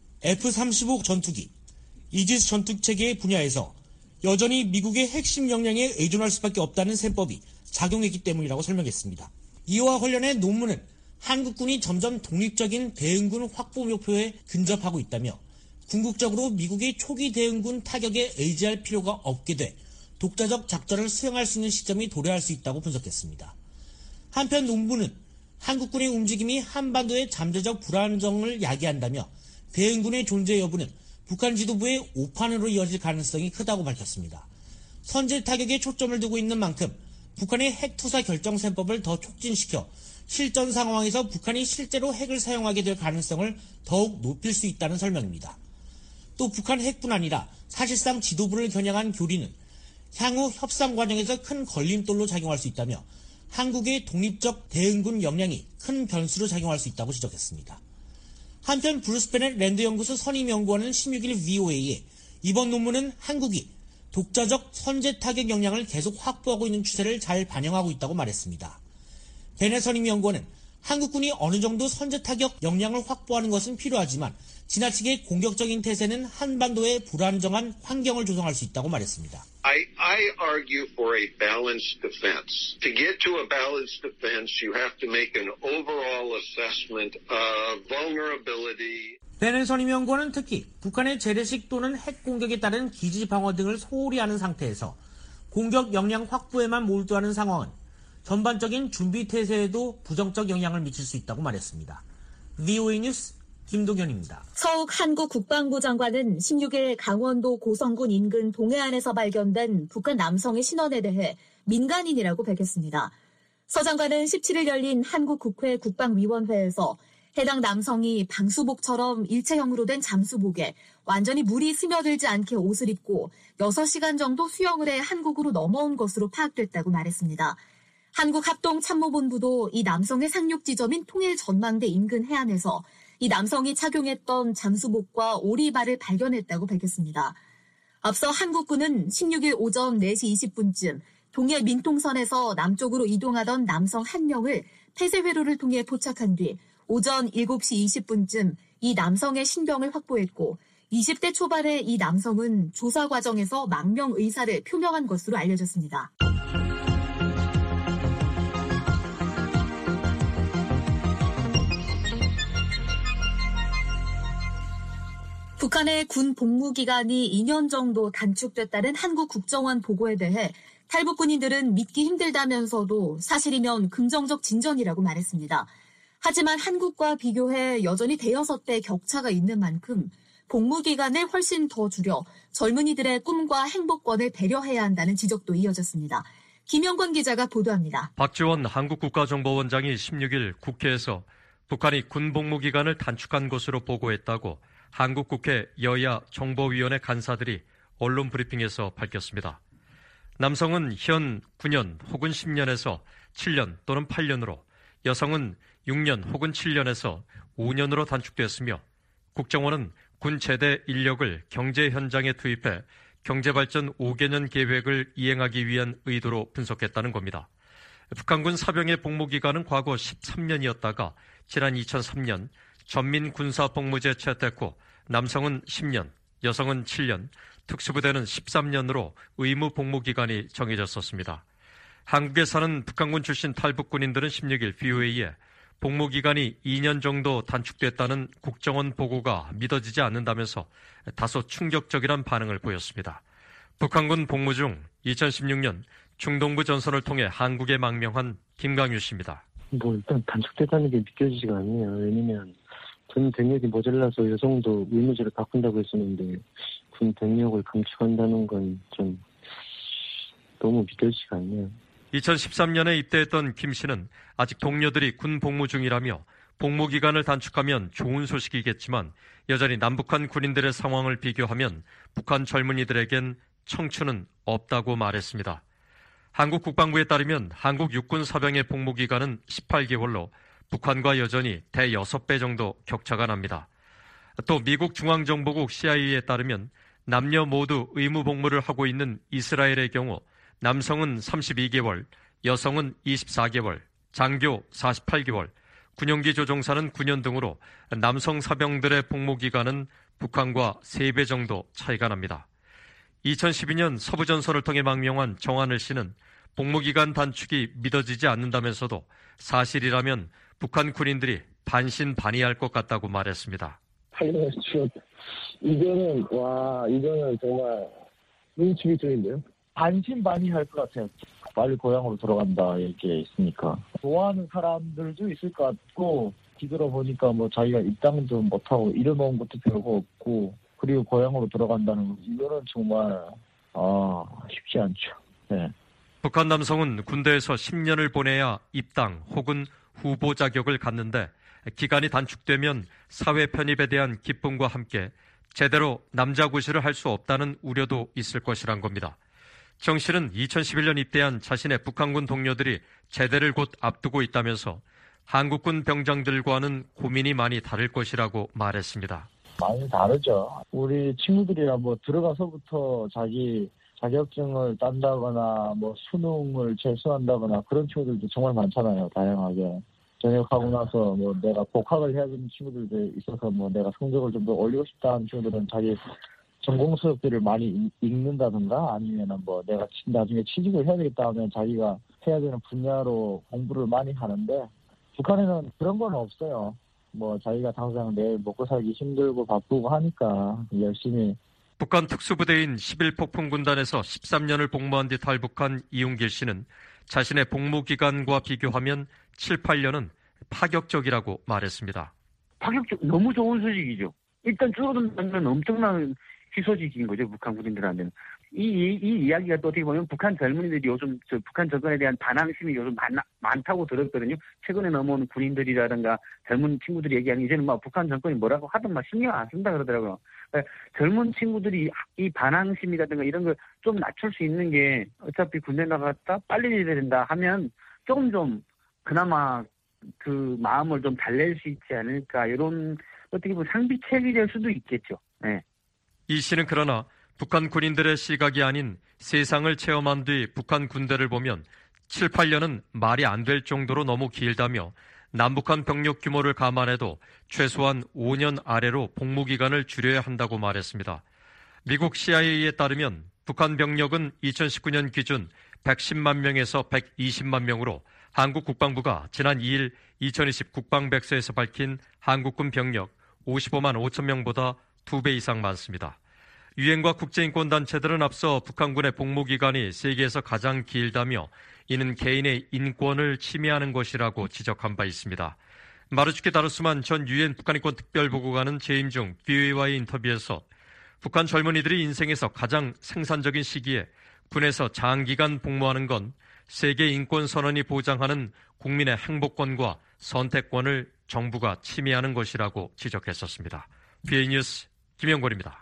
F-35 전투기, 이지스 전투체계 분야에서 여전히 미국의 핵심 역량에 의존할 수밖에 없다는 셈법이 작용했기 때문이라고 설명했습니다. 이와 관련해 논문은 한국군이 점점 독립적인 대응군 확보 목표에 근접하고 있다며 궁극적으로 미국의 초기 대응군 타격에 의지할 필요가 없게 돼 독자적 작전을 수행할 수 있는 시점이 도래할 수 있다고 분석했습니다. 한편 논문은 한국군의 움직임이 한반도의 잠재적 불안정을 야기한다며 대응군의 존재 여부는 북한 지도부의 오판으로 이어질 가능성이 크다고 밝혔습니다. 선제 타격에 초점을 두고 있는 만큼 북한의 핵투사 결정 셈법을 더 촉진시켜 실전 상황에서 북한이 실제로 핵을 사용하게 될 가능성을 더욱 높일 수 있다는 설명입니다. 또 북한 핵뿐 아니라 사실상 지도부를 겨냥한 교리는 향후 협상 과정에서 큰 걸림돌로 작용할 수 있다며 한국의 독립적 대응군 역량이 큰 변수로 작용할 수 있다고 지적했습니다. 한편 브루스 베넷 랜드 연구소 선임 연구원은 16일 VOA에 이번 논문은 한국이 독자적 선제 타격 역량을 계속 확보하고 있는 추세를 잘 반영하고 있다고 말했습니다. 베넷 선임 연구원은 한국군이 어느 정도 선제 타격 역량을 확보하는 것은 필요하지만 지나치게 공격적인 태세는 한반도에 불안정한 환경을 조성할 수 있다고 말했습니다. I argue for a balanced defense. To get to a balanced defense, you have to make an overall assessment of vulnerability. 베넷 선임 연구원은 특히 북한의 재래식 또는 핵 공격에 따른 기지 방어 등을 소홀히 하는 상태에서 공격 역량 확보에만 몰두하는 상황은 전반적인 준비 태세에도 부정적 영향을 미칠 수 있다고 말했습니다. VOA 뉴스 김동현입니다. 서욱 한국 국방부 장관은 16일 강원도 고성군 인근 동해안에서 발견된 북한 남성의 신원에 대해 민간인이라고 밝혔습니다. 서 장관은 17일 열린 한국국회 국방위원회에서 해당 남성이 방수복처럼 일체형으로 된 잠수복에 완전히 물이 스며들지 않게 옷을 입고 6시간 정도 수영을 해 한국으로 넘어온 것으로 파악됐다고 말했습니다. 한국합동참모본부도 이 남성의 상륙 지점인 통일전망대 인근 해안에서 이 남성이 착용했던 잠수복과 오리발을 발견했다고 밝혔습니다. 앞서 한국군은 16일 오전 4시 20분쯤 동해 민통선에서 남쪽으로 이동하던 남성 1명을 폐쇄회로를 통해 포착한 뒤 오전 7시 20분쯤 이 남성의 신병을 확보했고 20대 초반의 이 남성은 조사 과정에서 망명 의사를 표명한 것으로 알려졌습니다. 북한의 군 복무 기간이 2년 정도 단축됐다는 한국 국정원 보고에 대해 탈북 군인들은 믿기 힘들다면서도 사실이면 긍정적 진전이라고 말했습니다. 하지만 한국과 비교해 여전히 대여섯 배 격차가 있는 만큼 복무 기간을 훨씬 더 줄여 젊은이들의 꿈과 행복권을 배려해야 한다는 지적도 이어졌습니다. 김영권 기자가 보도합니다. 박지원 한국국가정보원장이 16일 국회에서 북한이 군 복무 기간을 단축한 것으로 보고했다고 한국국회 여야 정보위원회 간사들이 언론 브리핑에서 밝혔습니다. 남성은 현 9년 혹은 10년에서 7년 또는 8년으로, 여성은 6년 혹은 7년에서 5년으로 단축됐으며 국정원은 군 제대 인력을 경제 현장에 투입해 경제발전 5개년 계획을 이행하기 위한 의도로 분석했다는 겁니다. 북한군 사병의 복무 기간은 과거 13년이었다가 지난 2003년 전민 군사 복무제 채택 후 남성은 10년, 여성은 7년, 특수부대는 13년으로 의무 복무 기간이 정해졌었습니다. 한국에 사는 북한군 출신 탈북 군인들은 16일 VOA에 복무 기간이 2년 정도 단축됐다는 국정원 보고가 믿어지지 않는다면서 다소 충격적이란 반응을 보였습니다. 북한군 복무 중 2016년 중동부 전선을 통해 한국에 망명한 김강유 씨입니다. 일단 단축됐다는 게 믿겨지지가 않네요. 왜냐면 군 병력이 모자라서 여성도 의무제를 바꾼다고 했었는데 군 병력을 감축한다는 건 좀 너무 믿겨지지가 않네요. 2013년에 입대했던 김 씨는 아직 동료들이 군 복무 중이라며 복무 기간을 단축하면 좋은 소식이겠지만 여전히 남북한 군인들의 상황을 비교하면 북한 젊은이들에겐 청춘은 없다고 말했습니다. 한국 국방부에 따르면 한국 육군 사병의 복무 기간은 18개월로 북한과 여전히 대여섯 배 정도 격차가 납니다. 또 미국 중앙정보국 CIA에 따르면 남녀 모두 의무 복무를 하고 있는 이스라엘의 경우 남성은 32개월, 여성은 24개월, 장교 48개월, 군용기 조종사는 9년 등으로 남성 사병들의 복무 기간은 북한과 3배 정도 차이가 납니다. 2012년 서부전선을 통해 망명한 정한을 씨는 복무 기간 단축이 믿어지지 않는다면서도 사실이라면 북한 군인들이 반신반의할 것 같다고 말했습니다. 8년의 추억. 이거는 정말 눈치비적인데요. 반신반의할 것 같아요. 빨리 고향으로 돌아간다 이렇게 있으니까. 좋아하는 사람들도 있을 것 같고 뒤돌아보니까 자기가 입당도 못하고 잃어놓은 것도 별거 없고 그리고 고향으로 돌아간다는 거 이거는 정말 쉽지 않죠. 네. 북한 남성은 군대에서 10년을 보내야 입당 혹은 후보 자격을 갖는데 기간이 단축되면 사회 편입에 대한 기쁨과 함께 제대로 남자 구실을 할 수 없다는 우려도 있을 것이란 겁니다. 정 씨는 2011년 입대한 자신의 북한군 동료들이 제대를 곧 앞두고 있다면서 한국군 병장들과는 고민이 많이 다를 것이라고 말했습니다. 많이 다르죠. 우리 친구들이야 들어가서부터 자기 자격증을 딴다거나 수능을 재수한다거나 그런 친구들도 정말 많잖아요. 다양하게. 전역하고 나서 내가 복학을 해야 되는 친구들도 있어서 내가 성적을 좀 더 올리고 싶다 하는 친구들은 자기 전공 수업들을 많이 읽는다든가 아니면 내가 나중에 취직을 해야 되겠다 하면 자기가 해야 되는 분야로 공부를 많이 하는데 북한에는 그런 건 없어요. 자기가 당장 내일 먹고 살기 힘들고 바쁘고 하니까 열심히. 북한 특수부대인 11폭풍군단에서 13년을 복무한 뒤 탈북한 이용길 씨는 자신의 복무 기간과 비교하면 7, 8년은 파격적이라고 말했습니다. 너무 좋은 소식이죠. 일단 줄어든다는 엄청난 희소식인 거죠. 북한 군인들한테는. 이 이야기가 또 어떻게 보면 북한 젊은이들이 요즘 북한 정권에 대한 반항심이 요즘 많다고 들었거든요. 최근에 넘어온 군인들이라든가 젊은 친구들이 얘기하는 이제는 북한 정권이 뭐라고 하든 신경 안 쓴다 그러더라고요. 그러니까 젊은 친구들이 이 반항심이라든가 이런 걸 좀 낮출 수 있는 게 어차피 군대 나갔다 빨리 해야 된다 하면 좀 그나마 그 마음을 좀 달랠 수 있지 않을까 이런 어떻게 보면 상비책이 될 수도 있겠죠. 네. 이 씨는 그러나 북한 군인들의 시각이 아닌 세상을 체험한 뒤 북한 군대를 보면 7, 8년은 말이 안 될 정도로 너무 길다며 남북한 병력 규모를 감안해도 최소한 5년 아래로 복무 기간을 줄여야 한다고 말했습니다. 미국 CIA에 따르면 북한 병력은 2019년 기준 110만 명에서 120만 명으로 한국 국방부가 지난 2일 2020 국방백서에서 밝힌 한국군 병력 55만 5천 명보다 2배 이상 많습니다. 유엔과 국제인권단체들은 앞서 북한군의 복무기간이 세계에서 가장 길다며 이는 개인의 인권을 침해하는 것이라고 지적한 바 있습니다. 마르주키 다루스만 전 유엔 북한인권 특별보고관은 재임 중 VOA와의 인터뷰에서 북한 젊은이들이 인생에서 가장 생산적인 시기에 군에서 장기간 복무하는 건 세계 인권 선언이 보장하는 국민의 행복권과 선택권을 정부가 침해하는 것이라고 지적했었습니다. BA 뉴스 김영권입니다.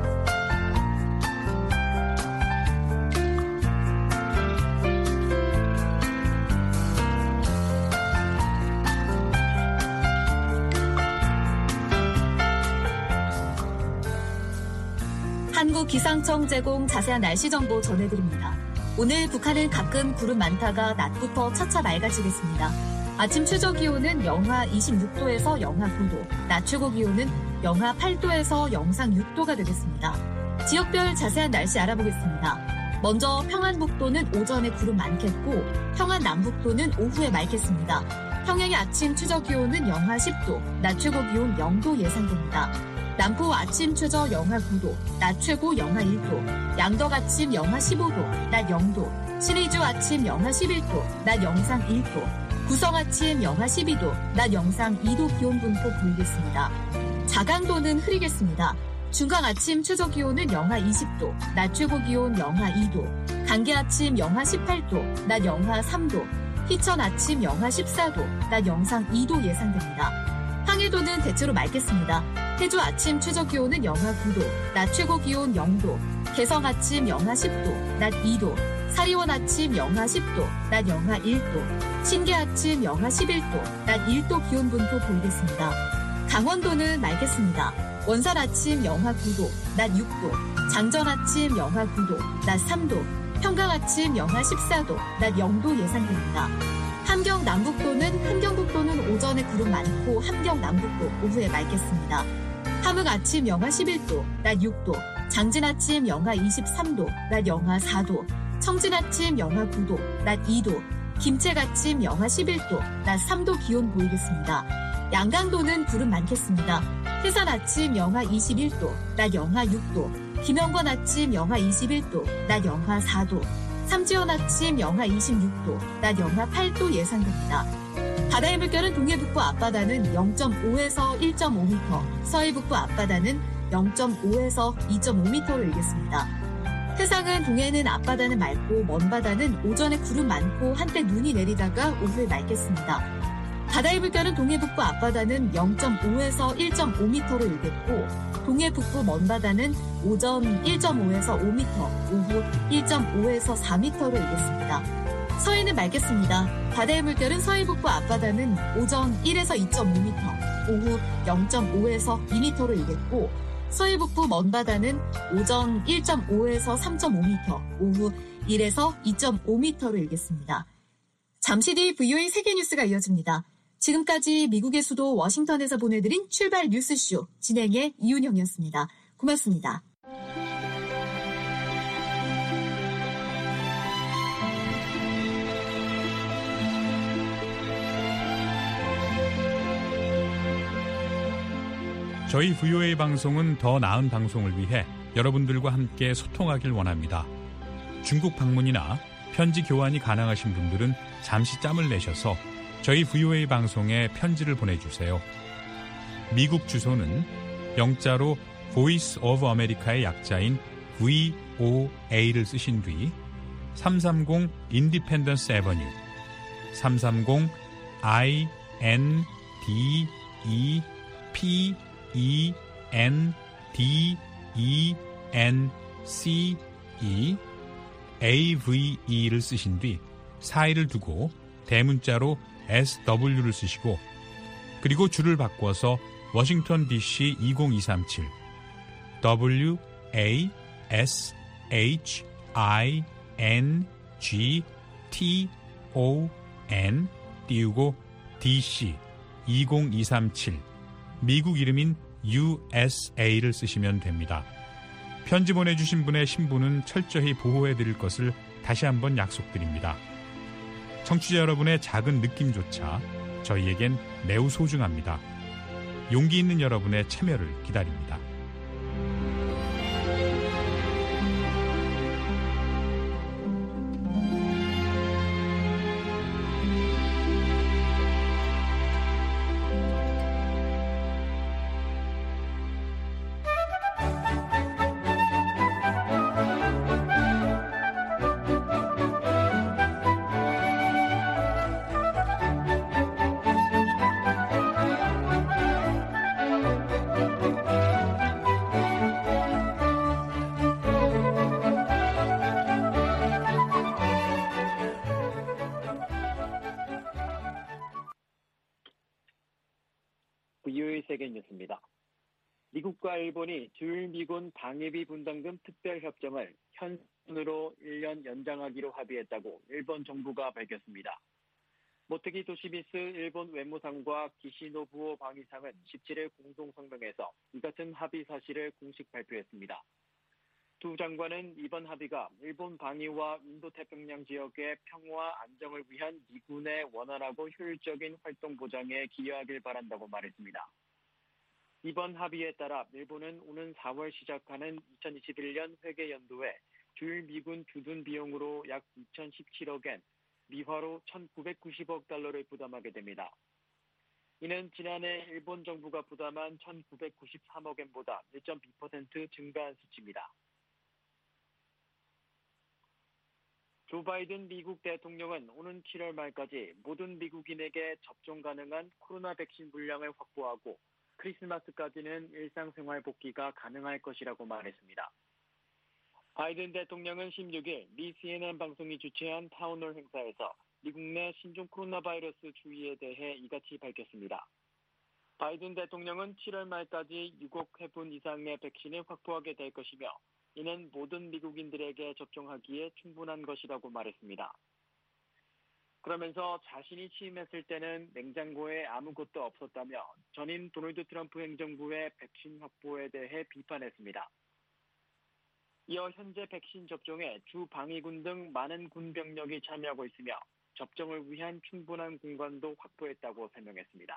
한국기상청 제공 자세한 날씨 정보 전해드립니다. 오늘 북한은 가끔 구름 많다가 낮부터 차차 맑아지겠습니다. 아침 최저 기온은 영하 26도에서 영하 9도, 낮 최고 기온은 영하 8도에서 영상 6도가 되겠습니다. 지역별 자세한 날씨 알아보겠습니다. 먼저 평안북도는 오전에 구름 많겠고 평안남북도는 오후에 맑겠습니다. 평양의 아침 최저 기온은 영하 10도, 낮 최고 기온 0도 예상됩니다. 남포 아침 최저 영하 9도, 낮 최고 영하 1도, 양덕 아침 영하 15도, 낮 0도, 신의주 아침 영하 11도, 낮 영상 1도, 구성 아침 영하 12도, 낮 영상 2도 기온 분포 보이겠습니다. 자강도는 흐리겠습니다. 중강 아침 최저 기온은 영하 20도, 낮 최고 기온 영하 2도, 강계 아침 영하 18도, 낮 영하 3도, 희천 아침 영하 14도, 낮 영상 2도 예상됩니다. 항해도는 대체로 맑겠습니다. 해주 아침 최저 기온은 영하 9도, 낮 최고 기온 0도, 개성 아침 영하 10도, 낮 2도, 사리원 아침 영하 10도, 낮 영하 1도, 신계 아침 영하 11도, 낮 1도 기온 분포 보이겠습니다. 강원도는 맑겠습니다. 원산 아침 영하 9도, 낮 6도, 장전 아침 영하 9도, 낮 3도, 평강 아침 영하 14도, 낮 0도 예상됩니다. 함경 남북도는 함경북도는 오전에 구름 많고 함경 남북도 오후에 맑겠습니다. 함흥 아침 영하 11도, 낮 6도, 장진 아침 영하 23도, 낮 영하 4도, 청진 아침 영하 9도, 낮 2도, 김책 아침 영하 11도, 낮 3도 기온 보이겠습니다. 양강도는 구름 많겠습니다. 해산 아침 영하 21도, 낮 영하 6도, 김영권 아침 영하 21도, 낮 영하 4도, 삼지연 아침 영하 26도, 낮 영하 8도 예상됩니다. 바다의 물결은 동해북부 앞바다는 0.5에서 1.5m, 서해북부 앞바다는 0.5에서 2.5m로 일겠습니다. 해상은 동해는 앞바다는 맑고 먼바다는 오전에 구름 많고 한때 눈이 내리다가 오후에 맑겠습니다. 바다의 물결은 동해북부 앞바다는 0.5에서 1.5m로 일겠고 동해북부 먼바다는 오전 1.5에서 5m, 오후 1.5에서 4m로 일겠습니다. 서해는 맑겠습니다. 바다의 물결은 서해북부 앞바다는 오전 1에서 2.5m, 오후 0.5에서 2m로 일겠고 서해북부 먼바다는 오전 1.5에서 3.5m, 오후 1에서 2.5m로 일겠습니다. 잠시 뒤 VOA 세계뉴스가 이어집니다. 지금까지 미국의 수도 워싱턴에서 보내드린 출발 뉴스쇼 진행의 이윤영이었습니다. 고맙습니다. 저희 VOA 방송은 더 나은 방송을 위해 여러분들과 함께 소통하길 원합니다. 중국 방문이나 편지 교환이 가능하신 분들은 잠시 짬을 내셔서 저희 VOA 방송에 편지를 보내주세요. 미국 주소는 영자로 Voice of America의 약자인 VOA를 쓰신 뒤 330 Independence Avenue 330 INDEPENDENCE 쓰신 뒤 사이를 두고 대문자로 SW를 쓰시고 그리고 줄을 바꿔서 워싱턴 DC 20237 WASHINGTON 띄우고 DC 20237 미국 이름인 USA를 쓰시면 됩니다. 편지 보내주신 분의 신분은 철저히 보호해드릴 것을 다시 한번 약속드립니다. 청취자 여러분의 작은 느낌조차 저희에겐 매우 소중합니다. 용기 있는 여러분의 참여를 기다립니다. 세계뉴스입니다. 미국과 일본이 주일 미군 방위비 분담 등 특별협정을 현순으로 1년 연장하기로 합의했다고 일본 정부가 밝혔습니다. 모테기 도시미스 일본 외무상과 기시노부오 방위상은 17일 공동성명에서 이 같은 합의 사실을 공식 발표했습니다. 두 장관은 이번 합의가 일본 방위와 인도태평양 지역의 평화 안정을 위한 미군의 원활하고 효율적인 활동 보장에 기여하길 바란다고 말했습니다. 이번 합의에 따라 일본은 오는 4월 시작하는 2021년 회계연도에 주일 미군 주둔 비용으로 약 2017억엔, 미화로 1,990억 달러를 부담하게 됩니다. 이는 지난해 일본 정부가 부담한 1,993억엔보다 1.2% 증가한 수치입니다. 조 바이든 미국 대통령은 오는 7월 말까지 모든 미국인에게 접종 가능한 코로나 백신 물량을 확보하고 크리스마스까지는 일상생활 복귀가 가능할 것이라고 말했습니다. 바이든 대통령은 16일 미 CNN 방송이 주최한 타운홀 행사에서 미국 내 신종 코로나 바이러스 추이에 대해 이같이 밝혔습니다. 바이든 대통령은 7월 말까지 6억 회분 이상의 백신을 확보하게 될 것이며 이는 모든 미국인들에게 접종하기에 충분한 것이라고 말했습니다. 그러면서 자신이 취임했을 때는 냉장고에 아무것도 없었다며 전임 도널드 트럼프 행정부의 백신 확보에 대해 비판했습니다. 이어 현재 백신 접종에 주 방위군 등 많은 군 병력이 참여하고 있으며 접종을 위한 충분한 공간도 확보했다고 설명했습니다.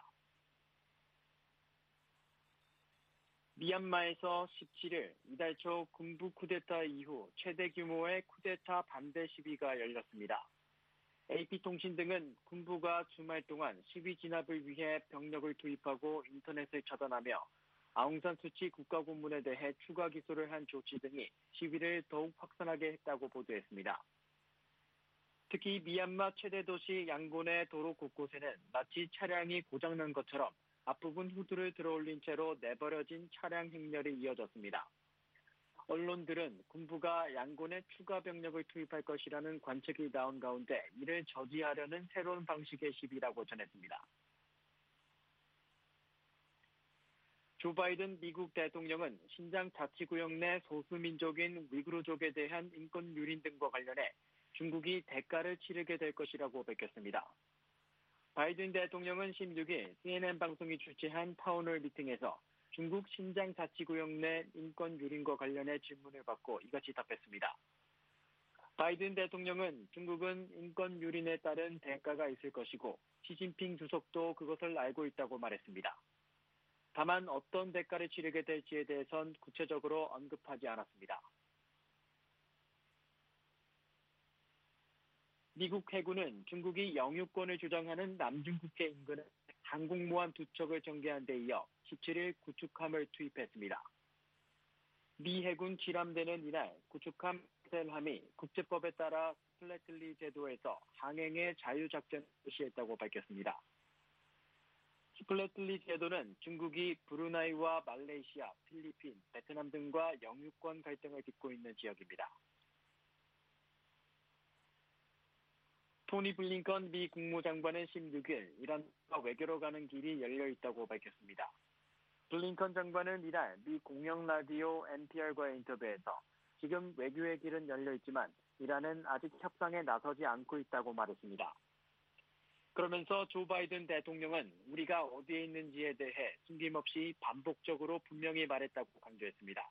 미얀마에서 17일 이달 초 군부 쿠데타 이후 최대 규모의 쿠데타 반대 시위가 열렸습니다. AP통신 등은 군부가 주말 동안 시위 진압을 위해 병력을 투입하고 인터넷을 차단하며 아웅산 수치 국가고문에 대해 추가 기소를 한 조치 등이 시위를 더욱 확산하게 했다고 보도했습니다. 특히 미얀마 최대 도시 양곤의 도로 곳곳에는 마치 차량이 고장난 것처럼 앞부분 후드를 들어올린 채로 내버려진 차량 행렬이 이어졌습니다. 언론들은 군부가 양곤에 추가 병력을 투입할 것이라는 관측이 나온 가운데 이를 저지하려는 새로운 방식의 시위라고 전했습니다. 조 바이든 미국 대통령은 신장 자치구역 내 소수민족인 위구르족에 대한 인권 유린 등과 관련해 중국이 대가를 치르게 될 것이라고 밝혔습니다. 바이든 대통령은 16일 CNN 방송이 주최한 타운홀 미팅에서 중국 신장 자치구역 내 인권 유린과 관련해 질문을 받고 이같이 답했습니다. 바이든 대통령은 중국은 인권 유린에 따른 대가가 있을 것이고 시진핑 주석도 그것을 알고 있다고 말했습니다. 다만 어떤 대가를 치르게 될지에 대해선 구체적으로 언급하지 않았습니다. 미국 해군은 중국이 영유권을 주장하는 남중국해 인근에 항공모함 2척을 전개한 데 이어 17일 구축함을 투입했습니다. 미 해군 지람대는 이날 구축함 셀함이 국제법에 따라 스플래틀리 제도에서 항행의 자유작전을 실시했다고 밝혔습니다. 스플래틀리 제도는 중국이 브루나이와 말레이시아, 필리핀, 베트남 등과 영유권 갈등을 빚고 있는 지역입니다. 토니 블링컨 미 국무장관은 16일 이란과 외교로 가는 길이 열려 있다고 밝혔습니다. 블링컨 장관은 이날 미 공영 라디오 NPR과의 인터뷰에서 지금 외교의 길은 열려 있지만 이란은 아직 협상에 나서지 않고 있다고 말했습니다. 그러면서 조 바이든 대통령은 우리가 어디에 있는지에 대해 숨김없이 반복적으로 분명히 말했다고 강조했습니다.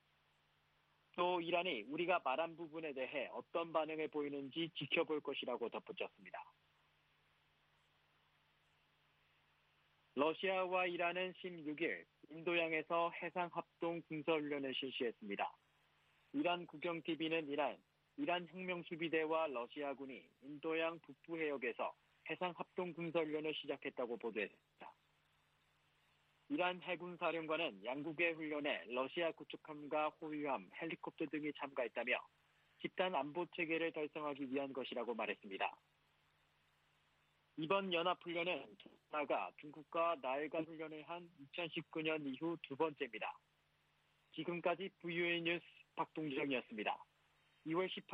또 이란이 우리가 말한 부분에 대해 어떤 반응을 보이는지 지켜볼 것이라고 덧붙였습니다. 러시아와 이란은 16일 인도양에서 해상합동 군사훈련을 실시했습니다. 이란 국영TV는 이날 이란 혁명수비대와 러시아군이 인도양 북부 해역에서 해상합동 군사훈련을 시작했다고 보도했습니다. 이란 해군 사령관은 양국의 훈련에 러시아 구축함과 호위함, 헬리콥터 등이 참가했다며 집단 안보 체계를 달성하기 위한 것이라고 말했습니다. 이번 연합훈련은 나가 중국과 나흘간 훈련을 한 2019년 이후 두 번째입니다. 지금까지 VOA 뉴스 박동정이었습니다. 2월 18일